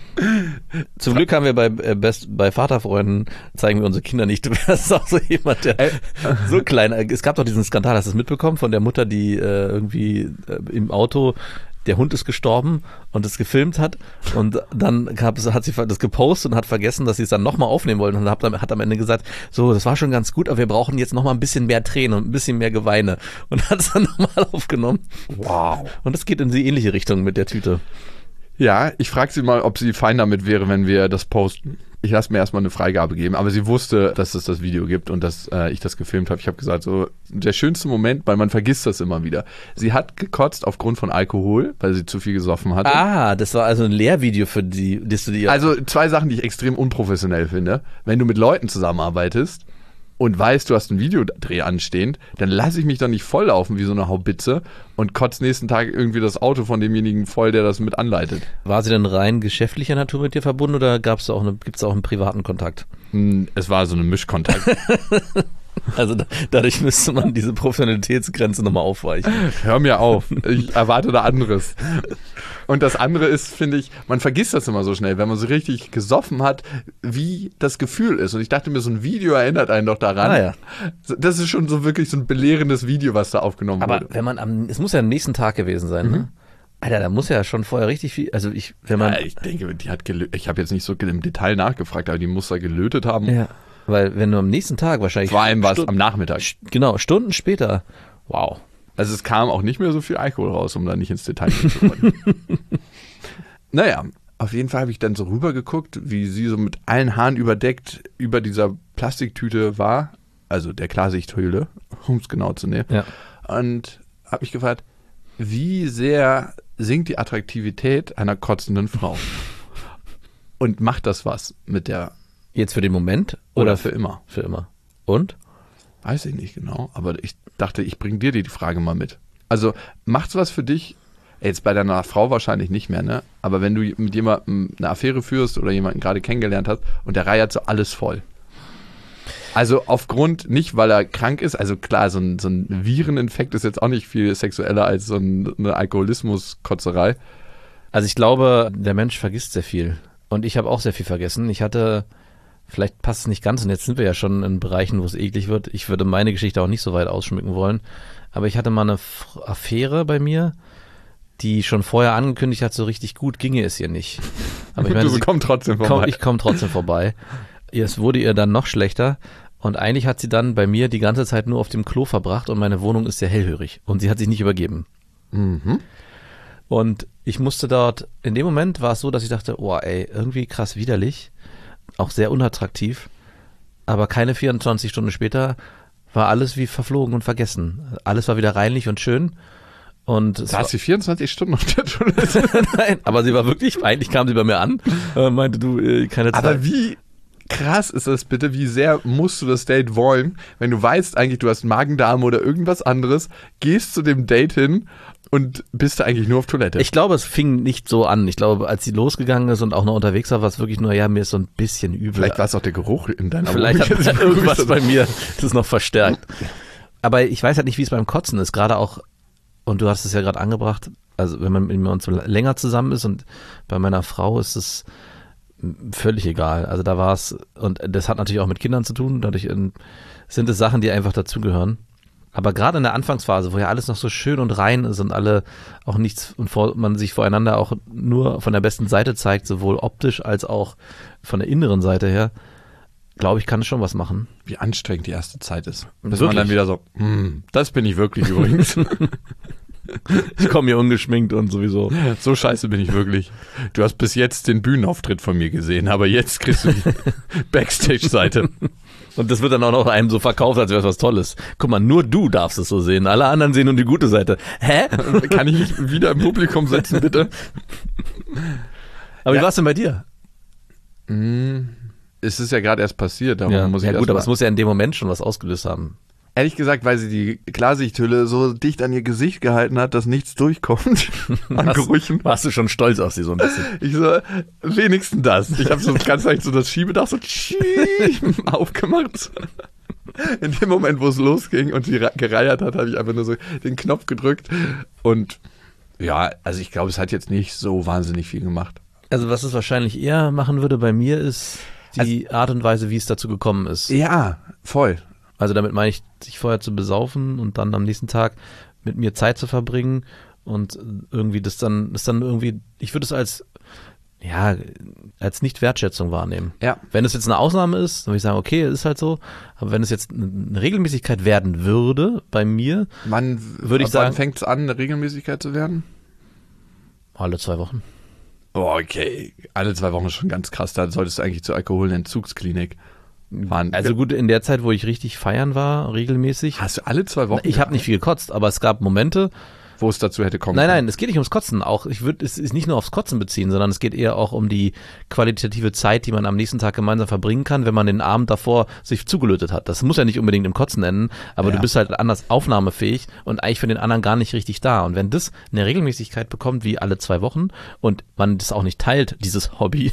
Zum Glück haben wir bei äh, Best, bei Vaterfreunden, zeigen wir unsere Kinder nicht. Du wärst auch so jemand, der Ey. so klein, es gab doch diesen Skandal, hast du es mitbekommen, von der Mutter, die äh, irgendwie äh, im Auto, der Hund ist gestorben und es gefilmt hat und dann gab es, hat sie das gepostet und hat vergessen, dass sie es dann nochmal aufnehmen wollten und hat, hat am Ende gesagt, so, das war schon ganz gut, aber wir brauchen jetzt nochmal ein bisschen mehr Tränen und ein bisschen mehr Geweine und hat es dann nochmal aufgenommen. Wow. Und es geht in die ähnliche Richtung mit der Tüte. Ja, ich frage sie mal, ob sie fein damit wäre, wenn wir das posten. Ich lasse mir erstmal eine Freigabe geben, aber sie wusste, dass es das Video gibt und dass äh, ich das gefilmt habe. Ich habe gesagt, so der schönste Moment, weil man vergisst das immer wieder. Sie hat gekotzt aufgrund von Alkohol, weil sie zu viel gesoffen hatte. Ah, das war also ein Lehrvideo für die, das du dir. Also zwei Sachen, die ich extrem unprofessionell finde. Wenn du mit Leuten zusammenarbeitest und weißt, du hast einen Videodreh anstehend, dann lasse ich mich doch nicht volllaufen wie so eine Haubitze und kotze nächsten Tag irgendwie das Auto von demjenigen voll, der das mit anleitet. War sie denn rein geschäftlicher Natur mit dir verbunden oder gab's da auch eine, gibt's da auch einen privaten Kontakt? Hm, Es war so ein Mischkontakt. Also da, dadurch müsste man diese Professionalitätsgrenze nochmal aufweichen. Hör mir auf, ich erwarte da anderes. Und das andere ist, finde ich, man vergisst das immer so schnell, wenn man so richtig gesoffen hat, wie das Gefühl ist. Und ich dachte mir, so ein Video erinnert einen doch daran. Ah, ja. Das ist schon so wirklich so ein belehrendes Video, was da aufgenommen Aber wurde. wenn man am, es muss ja am nächsten Tag gewesen sein, ne? Alter, da muss ja schon vorher richtig viel, also ich, wenn man. Ja, ich denke, die hat gelötet. Ich habe jetzt nicht so im Detail nachgefragt, aber die muss da gelötet haben. Ja, weil wenn du am nächsten Tag wahrscheinlich. Vor allem war es Stund- am Nachmittag. Genau, Stunden später. Wow. Also es kam auch nicht mehr so viel Alkohol raus, um da nicht ins Detail gehen zu wollen. Naja, auf jeden Fall habe ich dann so rübergeguckt, wie sie so mit allen Haaren überdeckt über dieser Plastiktüte war, also der Klarsichthülle, um es genau zu nehmen. Ja. Und habe mich gefragt, wie sehr sinkt die Attraktivität einer kotzenden Frau? Und macht das was mit der, Jetzt für den Moment oder oder, für immer? für immer? Und? Weiß ich nicht genau, aber ich dachte, ich bringe dir die Frage mal mit. Also macht's was für dich? Jetzt bei deiner Frau wahrscheinlich nicht mehr, ne? Aber wenn du mit jemandem eine Affäre führst oder jemanden gerade kennengelernt hast und der reiert so alles voll. Also aufgrund, nicht weil er krank ist, also klar, so ein, so ein Vireninfekt ist jetzt auch nicht viel sexueller als so ein, eine Alkoholismus-Kotzerei. Also ich glaube, der Mensch vergisst sehr viel. Und ich habe auch sehr viel vergessen. Ich hatte, vielleicht passt es nicht ganz, und jetzt sind wir ja schon in Bereichen, wo es eklig wird. Ich würde meine Geschichte auch nicht so weit ausschmücken wollen. Aber ich hatte mal eine F- Affäre bei mir, die schon vorher angekündigt hat, so richtig gut ginge es ihr nicht. Aber ich meine, du sie kommst trotzdem vorbei. komm, ich komme trotzdem vorbei. Es wurde ihr dann noch schlechter. Und eigentlich hat sie dann bei mir die ganze Zeit nur auf dem Klo verbracht und meine Wohnung ist sehr hellhörig. Und sie hat sich nicht übergeben. Mhm. Und ich musste dort, in dem Moment war es so, dass ich dachte, oh ey, irgendwie krass widerlich, auch sehr unattraktiv, aber keine vierundzwanzig Stunden später war alles wie verflogen und vergessen. Alles war wieder reinlich und schön. Und es Da hast du vierundzwanzig Stunden auf der Toilette. war, nein, aber sie war wirklich, eigentlich kam sie bei mir an, äh, meinte du, äh, keine Zeit. Aber wie krass ist das bitte? Wie sehr musst du das Date wollen, wenn du weißt eigentlich, du hast Magen-Darm oder irgendwas anderes, gehst zu dem Date hin und bist du eigentlich nur auf Toilette? Ich glaube, es fing nicht so an. Ich glaube, als sie losgegangen ist und auch noch unterwegs war, war es wirklich nur, ja, mir ist so ein bisschen übel. Vielleicht war es auch der Geruch in deiner Vielleicht Wohnung. hat irgendwas bei mir das noch verstärkt. Aber ich weiß halt nicht, wie es beim Kotzen ist. Gerade auch, und du hast es ja gerade angebracht, also wenn man mit uns so länger zusammen ist und bei meiner Frau ist es, völlig egal. Also da war es, und das hat natürlich auch mit Kindern zu tun, dadurch in, sind es Sachen, die einfach dazugehören. Aber gerade in der Anfangsphase, wo ja alles noch so schön und rein ist und alle auch nichts und vor, man sich voreinander auch nur von der besten Seite zeigt, sowohl optisch als auch von der inneren Seite her, glaube ich, kann es schon was machen. Wie anstrengend die erste Zeit ist. Bis Wirklich? man dann wieder so, hm, das bin ich wirklich übrigens. Ich komme hier ungeschminkt und sowieso. So scheiße bin ich wirklich. Du hast bis jetzt den Bühnenauftritt von mir gesehen, aber jetzt kriegst du die Backstage-Seite. Und das wird dann auch noch einem so verkauft, als wäre es was Tolles. Guck mal, nur du darfst es so sehen. Alle anderen sehen nur die gute Seite. Hä? Kann ich mich wieder im Publikum setzen, bitte? Aber Ja. wie war es denn bei dir? Es ist ja gerade erst passiert, darum Ja, muss ich ja erst gut, mal, aber es muss ja in dem Moment schon was ausgelöst haben. ehrlich gesagt, weil sie die Klarsichthülle so dicht an ihr Gesicht gehalten hat, dass nichts durchkommt an Warst- Gerüchen. Warst du schon stolz auf sie so ein bisschen? Ich so, wenigstens das. Ich habe so ganz leicht so das Schiebedach so aufgemacht. In dem Moment, wo es losging und sie ra- gereiert hat, habe ich einfach nur so den Knopf gedrückt. Und ja, also ich glaube, es hat jetzt nicht so wahnsinnig viel gemacht. Also was es wahrscheinlich eher machen würde bei mir ist die Art und Weise, wie es dazu gekommen ist. Ja, voll. Also damit meine ich, sich vorher zu besaufen und dann am nächsten Tag mit mir Zeit zu verbringen und irgendwie das dann, das dann irgendwie, ich würde es als, ja, als Nicht-Wertschätzung wahrnehmen. Ja. Wenn es jetzt eine Ausnahme ist, dann würde ich sagen, okay, ist halt so, aber wenn es jetzt eine Regelmäßigkeit werden würde bei mir, Wann Würde ich ab wann sagen- fängt es an, eine Regelmäßigkeit zu werden? alle zwei Wochen. Oh, okay. Alle zwei Wochen ist schon ganz krass. Da solltest du eigentlich zur Alkoholentzugsklinik fahren. Also gut, in der Zeit, wo ich richtig feiern war, regelmäßig, hast du alle zwei Wochen? ich habe nicht viel gekotzt, aber es gab Momente, wo es dazu hätte kommen Nein, können. nein, es geht nicht ums Kotzen. Auch ich würde es ist nicht nur aufs Kotzen beziehen, sondern es geht eher auch um die qualitative Zeit, die man am nächsten Tag gemeinsam verbringen kann, wenn man den Abend davor sich zugelötet hat. Das muss ja nicht unbedingt im Kotzen enden, aber Ja. du bist halt anders aufnahmefähig und eigentlich für den anderen gar nicht richtig da. Und wenn das eine Regelmäßigkeit bekommt, wie alle zwei Wochen, und man das auch nicht teilt, dieses Hobby,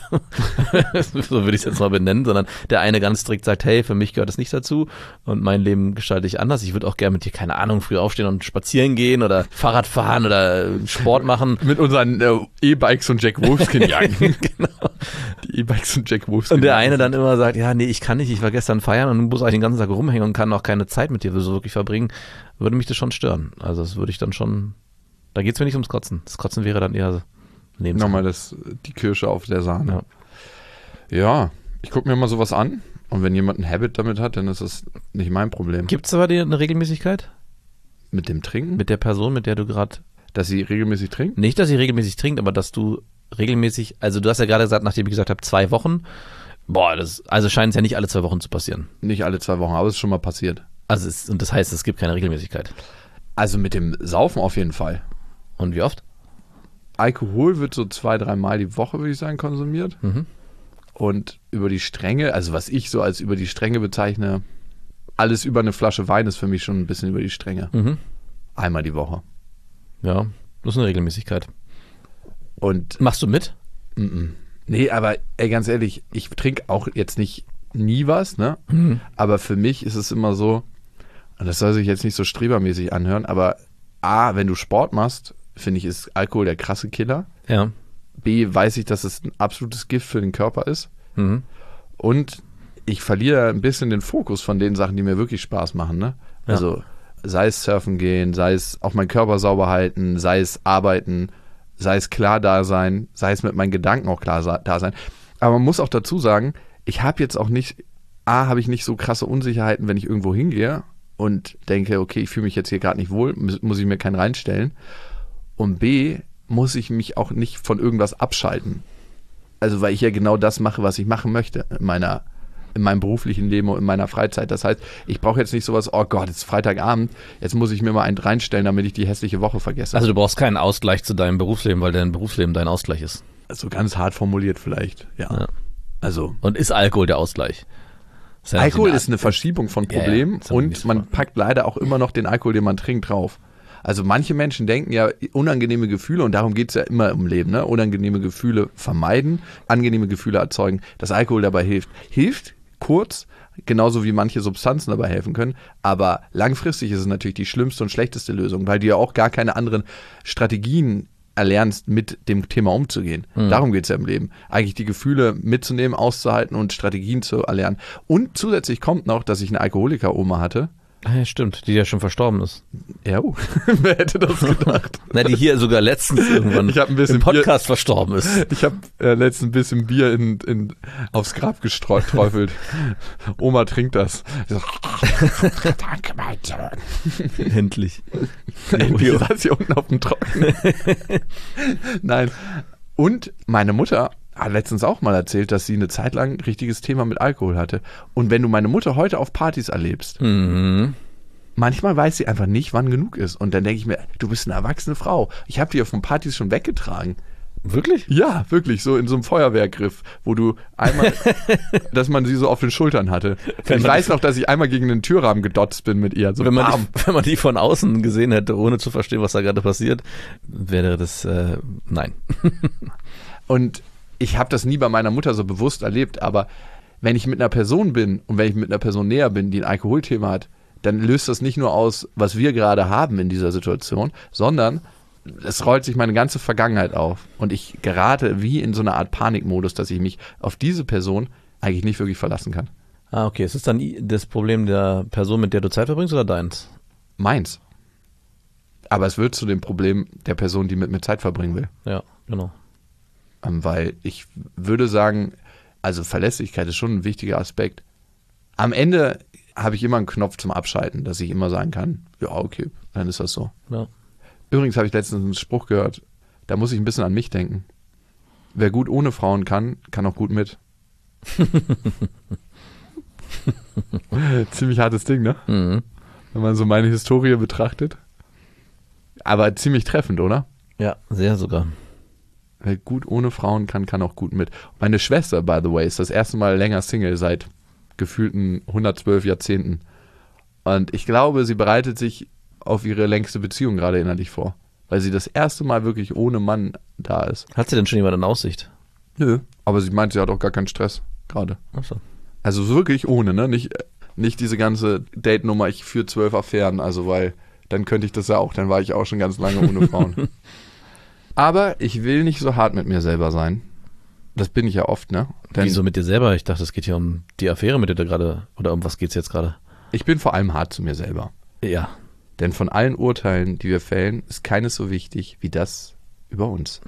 so würde ich es jetzt mal benennen, sondern der eine ganz strikt sagt, hey, für mich gehört das nicht dazu und mein Leben gestalte ich anders. Ich würde auch gerne mit dir, keine Ahnung, früh aufstehen und spazieren gehen oder Fahrrad fahren oder Sport machen. Mit unseren äh, E-Bikes und Jack Wolfskin-Jacken. Genau. Die E-Bikes und Jack Wolfskin. Und der eine dann immer sagt, ja, nee, ich kann nicht, ich war gestern feiern und muss eigentlich den ganzen Tag rumhängen und kann auch keine Zeit mit dir so wirklich verbringen, würde mich das schon stören. Also das würde ich dann schon, da geht's mir nicht ums Kotzen. Das Kotzen wäre dann eher neben. Nochmal das, die Kirsche auf der Sahne. Ja, ja, ich gucke mir mal sowas an und wenn jemand ein Habit damit hat, dann ist das nicht mein Problem. Gibt's aber dir eine Regelmäßigkeit Mit dem Trinken? mit der Person, mit der du gerade, Dass sie regelmäßig trinkt? nicht, dass sie regelmäßig trinkt, aber dass du regelmäßig, also du hast ja gerade gesagt, nachdem ich gesagt habe, zwei Wochen, boah, das, also scheint es ja nicht alle zwei Wochen zu passieren. Nicht alle zwei Wochen, aber es ist schon mal passiert. Also es, und das heißt, es gibt keine Regelmäßigkeit. Also mit dem Saufen auf jeden Fall. Und wie oft? Alkohol wird so zwei, dreimal die Woche, würde ich sagen, konsumiert. Mhm. Und über die Stränge, also was ich so als über die Stränge bezeichne, alles über eine Flasche Wein ist für mich schon ein bisschen über die Stränge. Mhm. Einmal die Woche. Ja, das ist eine Regelmäßigkeit. Und Machst du mit? mm-mm. Nee, aber ey, ganz ehrlich, ich trinke auch jetzt nicht nie was, ne? Mhm. Aber für mich ist es immer so, und das soll sich jetzt nicht so strebermäßig anhören, aber A, wenn du Sport machst, finde ich, ist Alkohol der krasse Killer. Ja. B, weiß ich, dass es ein absolutes Gift für den Körper ist. Mhm. Und ich verliere ein bisschen den Fokus von den Sachen, die mir wirklich Spaß machen, ne? Ja. Also sei es surfen gehen, sei es auch meinen Körper sauber halten, sei es arbeiten, sei es klar da sein, sei es mit meinen Gedanken auch klar sa- da sein. Aber man muss auch dazu sagen, ich habe jetzt auch nicht, A, habe ich nicht so krasse Unsicherheiten, wenn ich irgendwo hingehe und denke, okay, ich fühle mich jetzt hier gerade nicht wohl, muss, muss ich mir keinen reinstellen. Und B, muss ich mich auch nicht von irgendwas abschalten. Also weil ich ja genau das mache, was ich machen möchte in meiner in meinem beruflichen Leben und in meiner Freizeit. Das heißt, ich brauche jetzt nicht sowas, oh Gott, es ist Freitagabend, jetzt muss ich mir mal einen reinstellen, damit ich die hässliche Woche vergesse. Also du brauchst keinen Ausgleich zu deinem Berufsleben, weil dein Berufsleben dein Ausgleich ist. Also ganz hart formuliert vielleicht, ja. Ja. Also Und ist Alkohol der Ausgleich? Ist ja Alkohol nicht ist eine Verschiebung von Ja, ja, Problemen ist aber nicht und so man voll. packt leider auch immer noch den Alkohol, den man trinkt, drauf. Also manche Menschen denken ja, unangenehme Gefühle, und darum geht es ja immer im Leben, ne? Unangenehme Gefühle vermeiden, angenehme Gefühle erzeugen, dass Alkohol dabei hilft. Hilft kurz, genauso wie manche Substanzen dabei helfen können, aber langfristig ist es natürlich die schlimmste und schlechteste Lösung, weil du ja auch gar keine anderen Strategien erlernst, mit dem Thema umzugehen. Mhm. Darum geht es ja im Leben. Eigentlich die Gefühle mitzunehmen, auszuhalten und Strategien zu erlernen. Und zusätzlich kommt noch, dass ich eine Alkoholiker-Oma hatte. Ah, ja, stimmt, die ja schon verstorben ist. Ja, oh. Wer hätte das gedacht? Na, die hier sogar letztens irgendwann ich hab ein bisschen im Podcast Bier, verstorben ist. Ich habe äh, letztens ein bisschen Bier in, in, aufs Grab gestreufelt. Oma trinkt das. Ich so, danke, mein Sohn. Endlich. Endlich saß hier unten auf dem Trockenen. Nein. Und meine Mutter hat letztens auch mal erzählt, dass sie eine Zeit lang ein richtiges Thema mit Alkohol hatte. Und wenn du meine Mutter heute auf Partys erlebst, mhm. manchmal weiß sie einfach nicht, wann genug ist. Und dann denke ich mir, du bist eine erwachsene Frau. Ich habe die von Partys schon weggetragen. Wirklich? Ja, wirklich. So in so einem Feuerwehrgriff, wo du einmal, dass man sie so auf den Schultern hatte. Ich weiß noch, dass ich einmal gegen den Türrahmen gedotzt bin mit ihr. So wenn, man die, wenn man die von außen gesehen hätte, ohne zu verstehen, was da gerade passiert, wäre das, äh, nein. Und ich habe das nie bei meiner Mutter so bewusst erlebt, aber wenn ich mit einer Person bin und wenn ich mit einer Person näher bin, die ein Alkoholthema hat, dann löst das nicht nur aus, was wir gerade haben in dieser Situation, sondern es rollt sich meine ganze Vergangenheit auf. Und ich gerate wie in so eine Art Panikmodus, dass ich mich auf diese Person eigentlich nicht wirklich verlassen kann. Ah, okay. Ist das dann das Problem der Person, mit der du Zeit verbringst, oder deins? Meins. Aber es wird zu dem Problem der Person, die mit mir Zeit verbringen will. Ja, genau. Weil ich würde sagen, also Verlässlichkeit ist schon ein wichtiger Aspekt. Am Ende habe ich immer einen Knopf zum Abschalten, dass ich immer sagen kann, ja, okay, dann ist das so. Ja. Übrigens habe ich letztens einen Spruch gehört, da muss ich ein bisschen an mich denken. Wer gut ohne Frauen kann, kann auch gut mit. Ziemlich hartes Ding, ne? Mhm. Wenn man so meine Historie betrachtet. Aber ziemlich treffend, oder? Ja, sehr sogar. Wer gut ohne Frauen kann, kann auch gut mit. Meine Schwester, by the way, ist das erste Mal länger Single seit gefühlten hundertzwölf Jahrzehnten. Und ich glaube, sie bereitet sich auf ihre längste Beziehung gerade innerlich vor. Weil sie das erste Mal wirklich ohne Mann da ist. Hat sie denn schon jemand in Aussicht? Nö, aber sie meint, sie hat auch gar keinen Stress gerade. Ach so. Also wirklich ohne, ne? Nicht, nicht diese ganze Date-Nummer, ich führe zwölf Affären, also weil dann könnte ich das ja auch, dann war ich auch schon ganz lange ohne Frauen. Aber ich will nicht so hart mit mir selber sein. Das bin ich ja oft, ne? Denn wieso mit dir selber? Ich dachte, es geht hier um die Affäre, mit der du gerade, oder um was geht's jetzt gerade? Ich bin vor allem hart zu mir selber. Ja. Denn von allen Urteilen, die wir fällen, ist keines so wichtig wie das über uns.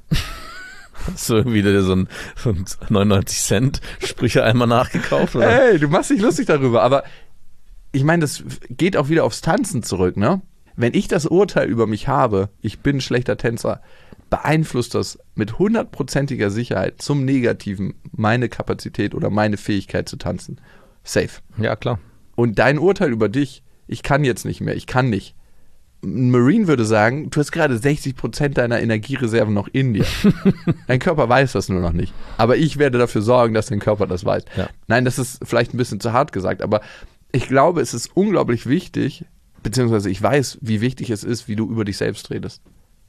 Hast du irgendwie so ein, so ein neunundneunzig Cent Sprüche einmal nachgekauft? Oder? Hey, du machst dich lustig darüber, aber ich meine, das geht auch wieder aufs Tanzen zurück, ne? Wenn ich das Urteil über mich habe, ich bin ein schlechter Tänzer, beeinflusst das mit hundertprozentiger Sicherheit zum Negativen meine Kapazität oder meine Fähigkeit zu tanzen. Safe. Ja, klar. Und dein Urteil über dich, ich kann jetzt nicht mehr, ich kann nicht. Ein Marine würde sagen, du hast gerade sechzig Prozent deiner Energiereserven noch in dir. Dein Körper weiß das nur noch nicht. Aber ich werde dafür sorgen, dass dein Körper das weiß. Ja. Nein, das ist vielleicht ein bisschen zu hart gesagt, aber ich glaube, es ist unglaublich wichtig, beziehungsweise ich weiß, wie wichtig es ist, wie du über dich selbst redest.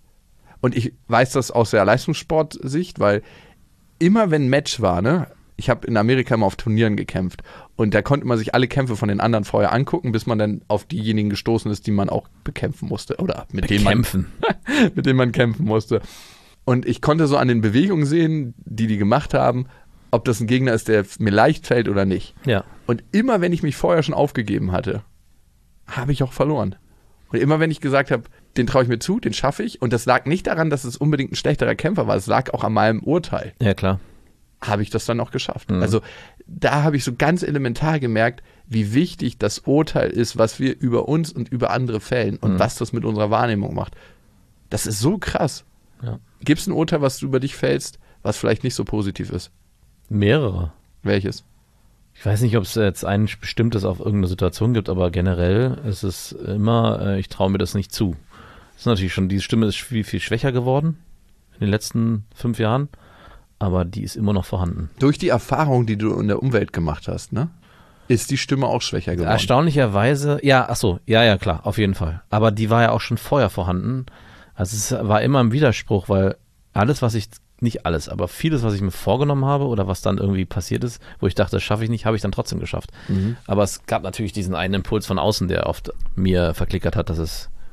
Und ich weiß das aus der Leistungssportsicht, weil immer wenn ein Match war, ne, ich habe in Amerika immer auf Turnieren gekämpft und da konnte man sich alle Kämpfe von den anderen vorher angucken, bis man dann auf diejenigen gestoßen ist, die man auch bekämpfen musste oder mit denen man, mit denen man kämpfen musste. Und ich konnte so an den Bewegungen sehen, die die gemacht haben, ob das ein Gegner ist, der mir leicht fällt oder nicht. Ja. Und immer wenn ich mich vorher schon aufgegeben hatte, habe ich auch verloren. Und immer wenn ich gesagt habe, den traue ich mir zu, den schaffe ich, und das lag nicht daran, dass es unbedingt ein schlechterer Kämpfer war, es lag auch an meinem Urteil. Ja, klar. Habe ich das dann auch geschafft. Mhm. Also da habe ich so ganz elementar gemerkt, wie wichtig das Urteil ist, was wir über uns und über andere fällen und Mhm. was das mit unserer Wahrnehmung macht. Das ist so krass. Ja. Gibt es ein Urteil, was du über dich fällst, was vielleicht nicht so positiv ist? Mehrere. Welches? Ich weiß nicht, ob es jetzt ein bestimmtes auf irgendeine Situation gibt, aber generell ist es immer, äh, ich traue mir das nicht zu. Das ist natürlich schon, die Stimme ist viel, viel schwächer geworden in den letzten fünf Jahren, aber die ist immer noch vorhanden. Durch die Erfahrung, die du in der Umwelt gemacht hast, ne, ist die Stimme auch schwächer geworden. Erstaunlicherweise, ja, ach so, ja, ja, klar, auf jeden Fall. Aber die war ja auch schon vorher vorhanden. Also es war immer im Widerspruch, weil alles, was ich, nicht alles, aber vieles, was ich mir vorgenommen habe oder was dann irgendwie passiert ist, wo ich dachte, das schaffe ich nicht, habe ich dann trotzdem geschafft. Mhm. Aber es gab natürlich diesen einen Impuls von außen, der oft mir verklickert hat, dass es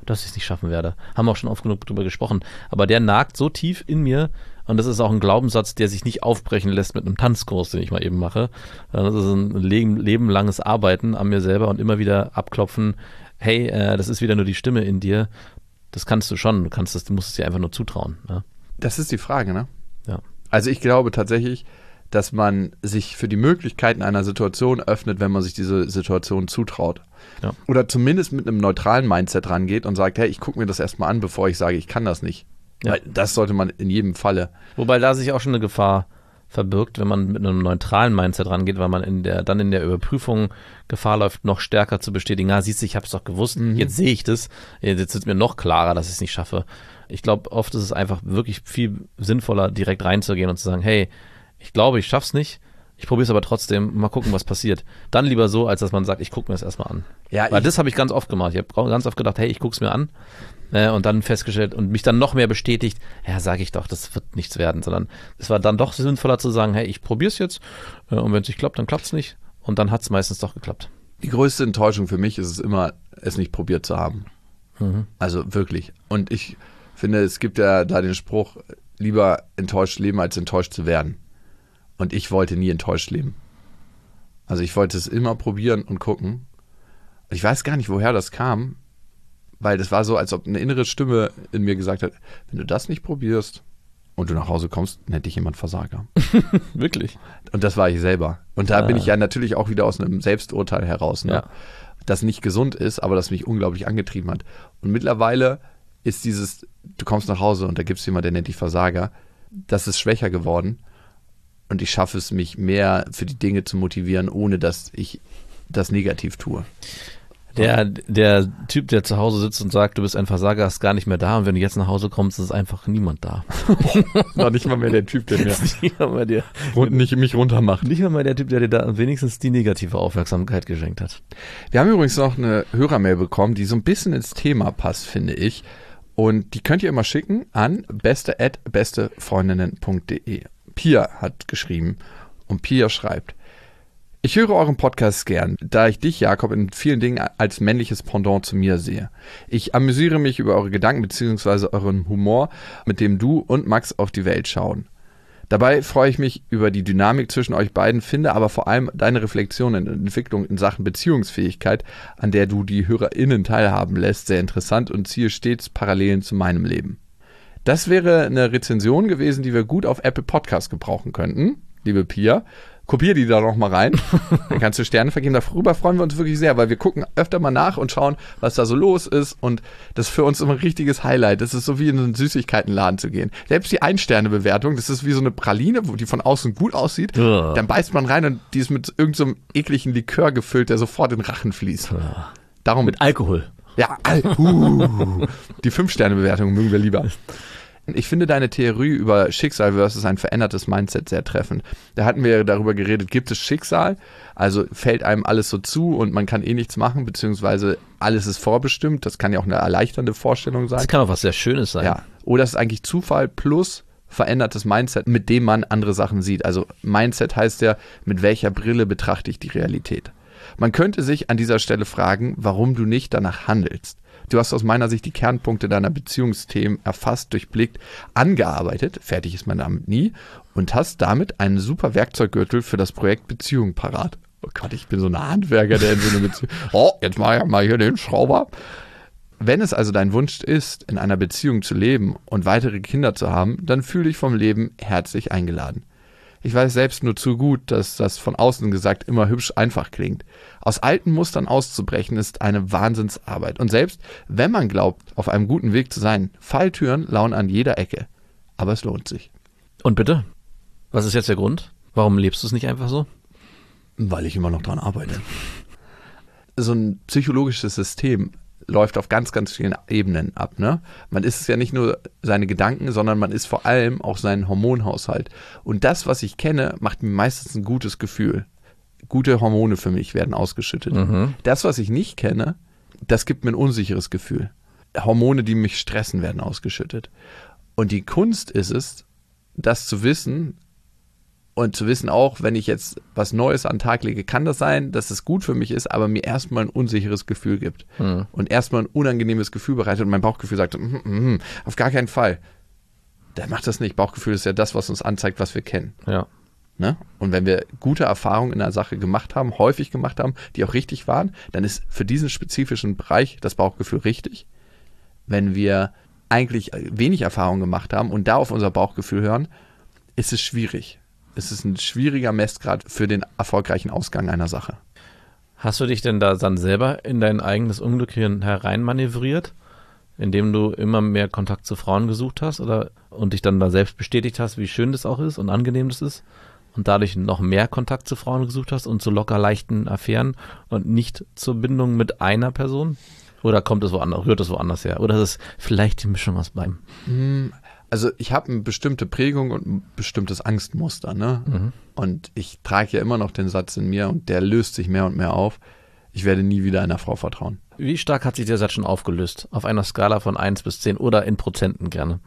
dass ich es nicht schaffen werde. Haben wir auch schon oft genug drüber gesprochen. Aber der nagt so tief in mir, und das ist auch ein Glaubenssatz, der sich nicht aufbrechen lässt mit einem Tanzkurs, den ich mal eben mache. Das ist ein Leben, lebenlanges Arbeiten an mir selber und immer wieder abklopfen, hey, äh, das ist wieder nur die Stimme in dir. Das kannst du schon, du kannst das, du musst es dir einfach nur zutrauen. Ne? Das ist die Frage, ne? Ja. Also ich glaube tatsächlich, dass man sich für die Möglichkeiten einer Situation öffnet, wenn man sich diese Situation zutraut. Ja. Oder zumindest mit einem neutralen Mindset rangeht und sagt, hey, ich gucke mir das erstmal an, bevor ich sage, ich kann das nicht. Ja. Weil das sollte man in jedem Falle. Wobei da sich auch schon eine Gefahr verbirgt, wenn man mit einem neutralen Mindset rangeht, weil man in der, dann in der Überprüfung Gefahr läuft, noch stärker zu bestätigen, ah, siehst du, ich habe es doch gewusst, Mhm. jetzt sehe ich das, jetzt ist mir noch klarer, dass ich es nicht schaffe. Ich glaube, oft ist es einfach wirklich viel sinnvoller, direkt reinzugehen und zu sagen, hey, ich glaube, ich schaff's nicht, ich probiere es aber trotzdem, mal gucken, was passiert. Dann lieber so, als dass man sagt, ich gucke mir das erstmal an. Ja, Weil ich- das habe ich ganz oft gemacht. Ich habe ganz oft gedacht, hey, ich gucke es mir an. Äh, und dann festgestellt und mich dann noch mehr bestätigt, ja, sage ich doch, das wird nichts werden. Sondern es war dann doch sinnvoller zu sagen, hey, ich probiere es jetzt. Äh, und wenn es nicht klappt, dann klappt es nicht. Und dann hat es meistens doch geklappt. Die größte Enttäuschung für mich ist es immer, es nicht probiert zu haben. Mhm. Also wirklich. Und ich finde, es gibt ja da den Spruch, lieber enttäuscht leben, als enttäuscht zu werden. Und ich wollte nie enttäuscht leben. Also ich wollte es immer probieren und gucken. Ich weiß gar nicht, woher das kam, weil das war so, als ob eine innere Stimme in mir gesagt hat, wenn du das nicht probierst und du nach Hause kommst, nennt dich jemand Versager. Wirklich? Und das war ich selber. Und da Ah. bin ich ja natürlich auch wieder aus einem Selbsturteil heraus, ne? Ja. Das nicht gesund ist, aber das mich unglaublich angetrieben hat. Und mittlerweile ist dieses, du kommst nach Hause und da gibt es jemanden, der nennt dich Versager, das ist schwächer geworden. Und ich schaffe es, mich mehr für die Dinge zu motivieren, ohne dass ich das negativ tue. Der, der Typ, der zu Hause sitzt und sagt, du bist ein Versager, ist gar nicht mehr da. Und wenn du jetzt nach Hause kommst, ist einfach niemand da. Noch nicht mal mehr der Typ, der mir Nicht mal mehr der, nicht mich runter macht. nicht mal mehr der Typ, der dir da wenigstens die negative Aufmerksamkeit geschenkt hat. Wir haben übrigens noch eine Hörermail bekommen, die so ein bisschen ins Thema passt, finde ich. Und die könnt ihr immer schicken an beste at bestefreundinnen punkt de. Pia hat geschrieben und Pia schreibt: Ich höre euren Podcast gern, da ich dich, Jakob, in vielen Dingen als männliches Pendant zu mir sehe. Ich amüsiere mich über eure Gedanken bzw. euren Humor, mit dem du und Max auf die Welt schauen. Dabei freue ich mich über die Dynamik zwischen euch beiden, finde aber vor allem deine Reflexion und Entwicklung in Sachen Beziehungsfähigkeit, an der du die HörerInnen teilhaben lässt, sehr interessant und ziehe stets Parallelen zu meinem Leben. Das wäre eine Rezension gewesen, die wir gut auf Apple Podcast gebrauchen könnten, liebe Pia. Kopier die da noch mal rein. Dann kannst du Sterne vergeben. Darüber freuen wir uns wirklich sehr, weil wir gucken öfter mal nach und schauen, was da so los ist. Und das ist für uns immer ein richtiges Highlight. Das ist so wie in einen Süßigkeitenladen zu gehen. Selbst die Ein-Sterne-Bewertung, das ist wie so eine Praline, wo die von außen gut aussieht. Ja. Dann beißt man rein und die ist mit irgendeinem so ekligen Likör gefüllt, der sofort in den Rachen fließt. Darum Mit Alkohol. ja, all, uh, die Fünf-Sterne-Bewertung mögen wir lieber. Ich finde deine Theorie über Schicksal versus ein verändertes Mindset sehr treffend. Da hatten wir darüber geredet, gibt es Schicksal? Also fällt einem alles so zu und man kann eh nichts machen, beziehungsweise alles ist vorbestimmt. Das kann ja auch eine erleichternde Vorstellung sein. Das kann auch was sehr Schönes sein. Ja. Oder es ist eigentlich Zufall plus verändertes Mindset, mit dem man andere Sachen sieht. Also Mindset heißt ja, mit welcher Brille betrachte ich die Realität. Man könnte sich an dieser Stelle fragen, warum du nicht danach handelst. Du hast aus meiner Sicht die Kernpunkte deiner Beziehungsthemen erfasst, durchblickt, angearbeitet, fertig ist man damit nie, und hast damit einen super Werkzeuggürtel für das Projekt Beziehung parat. Oh Gott, ich bin so ein Handwerker, der in so eine Beziehung... Oh, jetzt mach ich mal hier den Schrauber. Wenn es also dein Wunsch ist, in einer Beziehung zu leben und weitere Kinder zu haben, dann fühl dich vom Leben herzlich eingeladen. Ich weiß selbst nur zu gut, dass das von außen gesagt immer hübsch einfach klingt. Aus alten Mustern auszubrechen ist eine Wahnsinnsarbeit. Und selbst wenn man glaubt, auf einem guten Weg zu sein, Falltüren lauern an jeder Ecke. Aber es lohnt sich. Und bitte, was ist jetzt der Grund? Warum lebst du es nicht einfach so? Weil ich immer noch dran arbeite. So ein psychologisches System läuft auf ganz, ganz vielen Ebenen ab, ne? Man ist es ja nicht nur seine Gedanken, sondern man ist vor allem auch sein Hormonhaushalt. Und das, was ich kenne, macht mir meistens ein gutes Gefühl. Gute Hormone für mich werden ausgeschüttet. Mhm. Das, was ich nicht kenne, das gibt mir ein unsicheres Gefühl. Hormone, die mich stressen, werden ausgeschüttet. Und die Kunst ist es, das zu wissen Und zu wissen auch, wenn ich jetzt was Neues an den Tag lege, kann das sein, dass es gut für mich ist, aber mir erstmal ein unsicheres Gefühl gibt. Hm. Und erstmal ein unangenehmes Gefühl bereitet und mein Bauchgefühl sagt, mm, mm, mm, auf gar keinen Fall. Der macht das nicht. Bauchgefühl ist ja das, was uns anzeigt, was wir kennen. Ja. Ne? Und wenn wir gute Erfahrungen in einer Sache gemacht haben, häufig gemacht haben, die auch richtig waren, dann ist für diesen spezifischen Bereich das Bauchgefühl richtig. Wenn wir eigentlich wenig Erfahrung gemacht haben und da auf unser Bauchgefühl hören, ist es schwierig. Es ist ein schwieriger Messgrad für den erfolgreichen Ausgang einer Sache. Hast du dich denn da dann selber in dein eigenes Unglück hereinmanövriert, indem du immer mehr Kontakt zu Frauen gesucht hast oder und dich dann da selbst bestätigt hast, wie schön das auch ist und angenehm das ist und dadurch noch mehr Kontakt zu Frauen gesucht hast und zu locker leichten Affären und nicht zur Bindung mit einer Person? Oder kommt es woanders, rührt es woanders her? Oder ist es vielleicht die Mischung aus beidem? Also ich habe eine bestimmte Prägung und ein bestimmtes Angstmuster, ne? Mhm. Und ich trage ja immer noch den Satz in mir und der löst sich mehr und mehr auf. Ich werde nie wieder einer Frau vertrauen. Wie stark hat sich der Satz schon aufgelöst? Auf einer Skala von eins bis zehn oder in Prozenten gerne?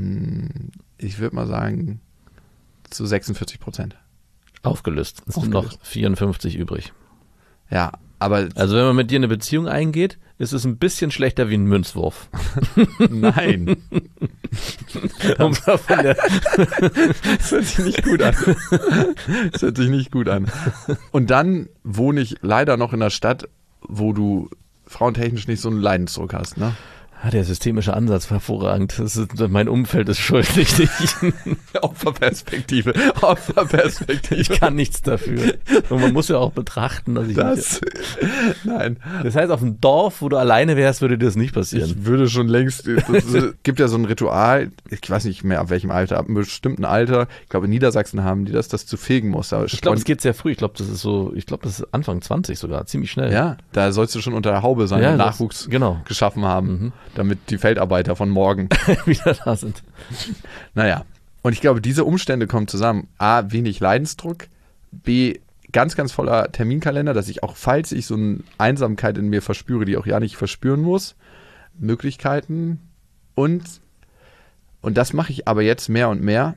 Ich würde mal sagen zu sechsundvierzig Prozent. Aufgelöst. Es sind Aufgelöst. noch vierundfünfzig übrig. Ja, aber... Also wenn man mit dir eine Beziehung eingeht, ist es ein bisschen schlechter wie ein Münzwurf. Nein. Das hört sich nicht gut an. Das hört sich nicht gut an. Und dann wohne ich leider noch in einer Stadt, wo du frauentechnisch nicht so einen Leidensdruck hast, ne? Ja, der systemische Ansatz war hervorragend. Das ist, mein Umfeld ist schuld, nicht ich. Opferperspektive. Opferperspektive. Ich kann nichts dafür. Und man muss ja auch betrachten, dass ich das. Nicht, nein. Das heißt, auf dem Dorf, wo du alleine wärst, würde dir das nicht passieren. Ich würde schon längst. Es gibt ja so ein Ritual, ich weiß nicht mehr ab welchem Alter, ab einem bestimmten Alter, ich glaube in Niedersachsen haben die das, das zu fegen muss. Aber ich glaube, es geht sehr früh. Ich glaube, das ist so, ich glaube, das ist Anfang zwanzig sogar, ziemlich schnell. Ja, da sollst du schon unter der Haube sein ja, und das, Nachwuchs genau. geschaffen haben. Mhm. Damit die Feldarbeiter von morgen wieder da sind. Naja, und ich glaube, diese Umstände kommen zusammen. A, wenig Leidensdruck. B, ganz, ganz voller Terminkalender, dass ich auch, falls ich so eine Einsamkeit in mir verspüre, die auch ja nicht verspüren muss, Möglichkeiten. Und, und das mache ich aber jetzt mehr und mehr.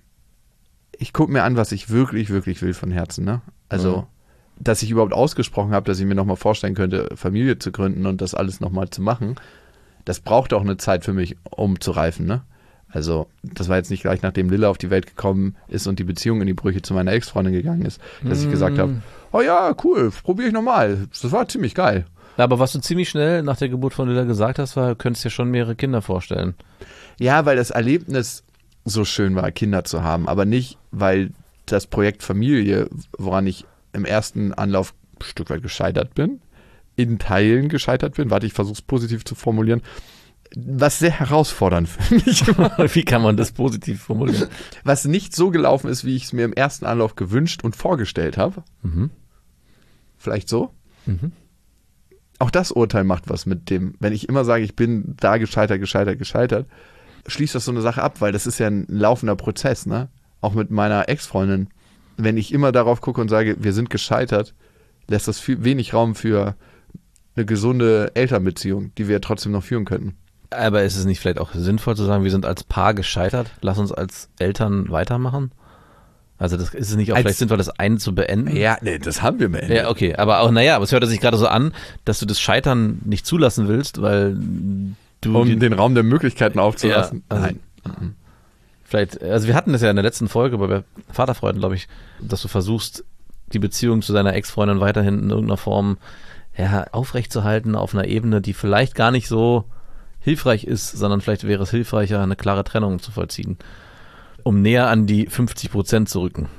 Ich gucke mir an, was ich wirklich, wirklich will von Herzen. Ne? Also, mhm. dass ich überhaupt ausgesprochen habe, dass ich mir nochmal vorstellen könnte, Familie zu gründen und das alles nochmal zu machen. Das braucht auch eine Zeit für mich, um zu reifen, ne? Also, das war jetzt nicht gleich, nachdem Lilla auf die Welt gekommen ist und die Beziehung in die Brüche zu meiner Ex-Freundin gegangen ist, dass mm. ich gesagt habe, oh ja, cool, probiere ich nochmal. Das war ziemlich geil. Aber was du ziemlich schnell nach der Geburt von Lilla gesagt hast, war, du könntest dir schon mehrere Kinder vorstellen. Ja, weil das Erlebnis so schön war, Kinder zu haben, aber nicht, weil das Projekt Familie, woran ich im ersten Anlauf ein Stück weit gescheitert bin, in Teilen gescheitert bin. Warte, ich versuche es positiv zu formulieren. Was sehr herausfordernd für mich war. Wie kann man das positiv formulieren? Was nicht so gelaufen ist, wie ich es mir im ersten Anlauf gewünscht und vorgestellt habe. Mhm. Vielleicht so? Mhm. Auch das Urteil macht was mit dem, wenn ich immer sage, ich bin da gescheitert, gescheitert, gescheitert, schließt das so eine Sache ab, weil das ist ja ein laufender Prozess, ne? Auch mit meiner Ex-Freundin. Wenn ich immer darauf gucke und sage, wir sind gescheitert, lässt das viel, wenig Raum für eine gesunde Elternbeziehung, die wir trotzdem noch führen könnten. Aber ist es nicht vielleicht auch sinnvoll zu sagen, wir sind als Paar gescheitert, lass uns als Eltern weitermachen? Also das ist es nicht auch als, vielleicht sinnvoll, das eine zu beenden? Ja, nee, das haben wir beendet. Ja, okay, aber auch, naja, aber es hört sich gerade so an, dass du das Scheitern nicht zulassen willst, weil du... Um den, den Raum der Möglichkeiten aufzulassen. Ja, also, Nein. Vielleicht, also wir hatten das ja in der letzten Folge bei Vaterfreunden, glaube ich, dass du versuchst, die Beziehung zu deiner Ex-Freundin weiterhin in irgendeiner Form ja, aufrechtzuerhalten auf einer Ebene, die vielleicht gar nicht so hilfreich ist, sondern vielleicht wäre es hilfreicher, eine klare Trennung zu vollziehen, um näher an die fünfzig Prozent zu rücken.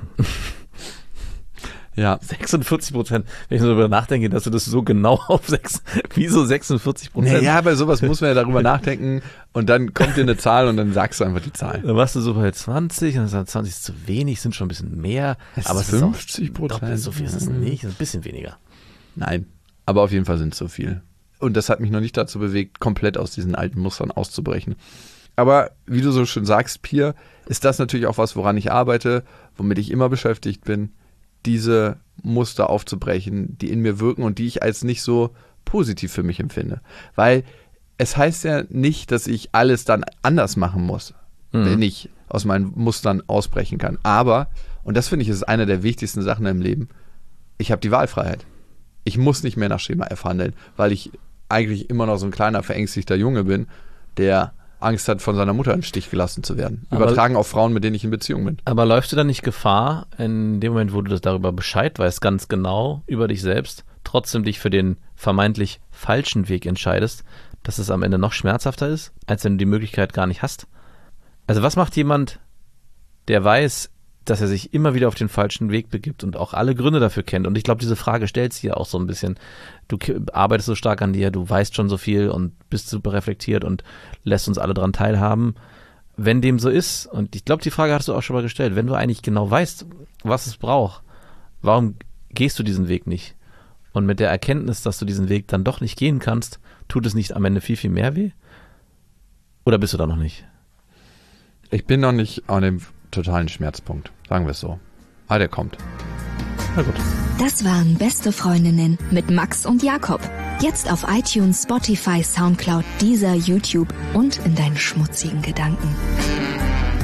Ja. sechsundvierzig Prozent, wenn ich so darüber nachdenke, dass du das so genau auf sechs, wieso sechsundvierzig Prozent? Ja, bei sowas muss man ja darüber nachdenken und dann kommt dir eine Zahl und dann sagst du einfach die Zahl. Dann warst du so bei zwanzig und dann sagst du, zwanzig ist zu wenig, sind schon ein bisschen mehr. Es aber ist fünfzig Prozent. Doppelt so viel ist es nicht, ist ein bisschen weniger. Nein, aber auf jeden Fall sind es so viel. Und das hat mich noch nicht dazu bewegt, komplett aus diesen alten Mustern auszubrechen. Aber wie du so schön sagst, Pia, ist das natürlich auch was, woran ich arbeite, womit ich immer beschäftigt bin, diese Muster aufzubrechen, die in mir wirken und die ich als nicht so positiv für mich empfinde. Weil es heißt ja nicht, dass ich alles dann anders machen muss, mhm. wenn ich aus meinen Mustern ausbrechen kann. Aber, Und das finde ich ist eine der wichtigsten Sachen im Leben. Ich habe die Wahlfreiheit. Ich muss nicht mehr nach Schema F handeln, weil ich eigentlich immer noch so ein kleiner, verängstigter Junge bin, der Angst hat, von seiner Mutter im Stich gelassen zu werden. Aber übertragen auf Frauen, mit denen ich in Beziehung bin. Aber läufst du dann nicht Gefahr, in dem Moment, wo du das darüber Bescheid weißt, ganz genau über dich selbst, trotzdem dich für den vermeintlich falschen Weg entscheidest, dass es am Ende noch schmerzhafter ist, als wenn du die Möglichkeit gar nicht hast? Also was macht jemand, der weiß, dass er sich immer wieder auf den falschen Weg begibt und auch alle Gründe dafür kennt? Und ich glaube, diese Frage stellt sich ja auch so ein bisschen. Du arbeitest so stark an dir, du weißt schon so viel und bist super reflektiert und lässt uns alle daran teilhaben. Wenn dem so ist, und ich glaube, die Frage hast du auch schon mal gestellt, wenn du eigentlich genau weißt, was es braucht, warum gehst du diesen Weg nicht? Und mit der Erkenntnis, dass du diesen Weg dann doch nicht gehen kannst, tut es nicht am Ende viel, viel mehr weh? Oder bist du da noch nicht? Ich bin noch nicht an dem totalen Schmerzpunkt, sagen wir es so. Ah, der kommt. Na gut. Das waren Beste Freundinnen mit Max und Jakob. Jetzt auf iTunes, Spotify, Soundcloud, Deezer, YouTube und in deinen schmutzigen Gedanken.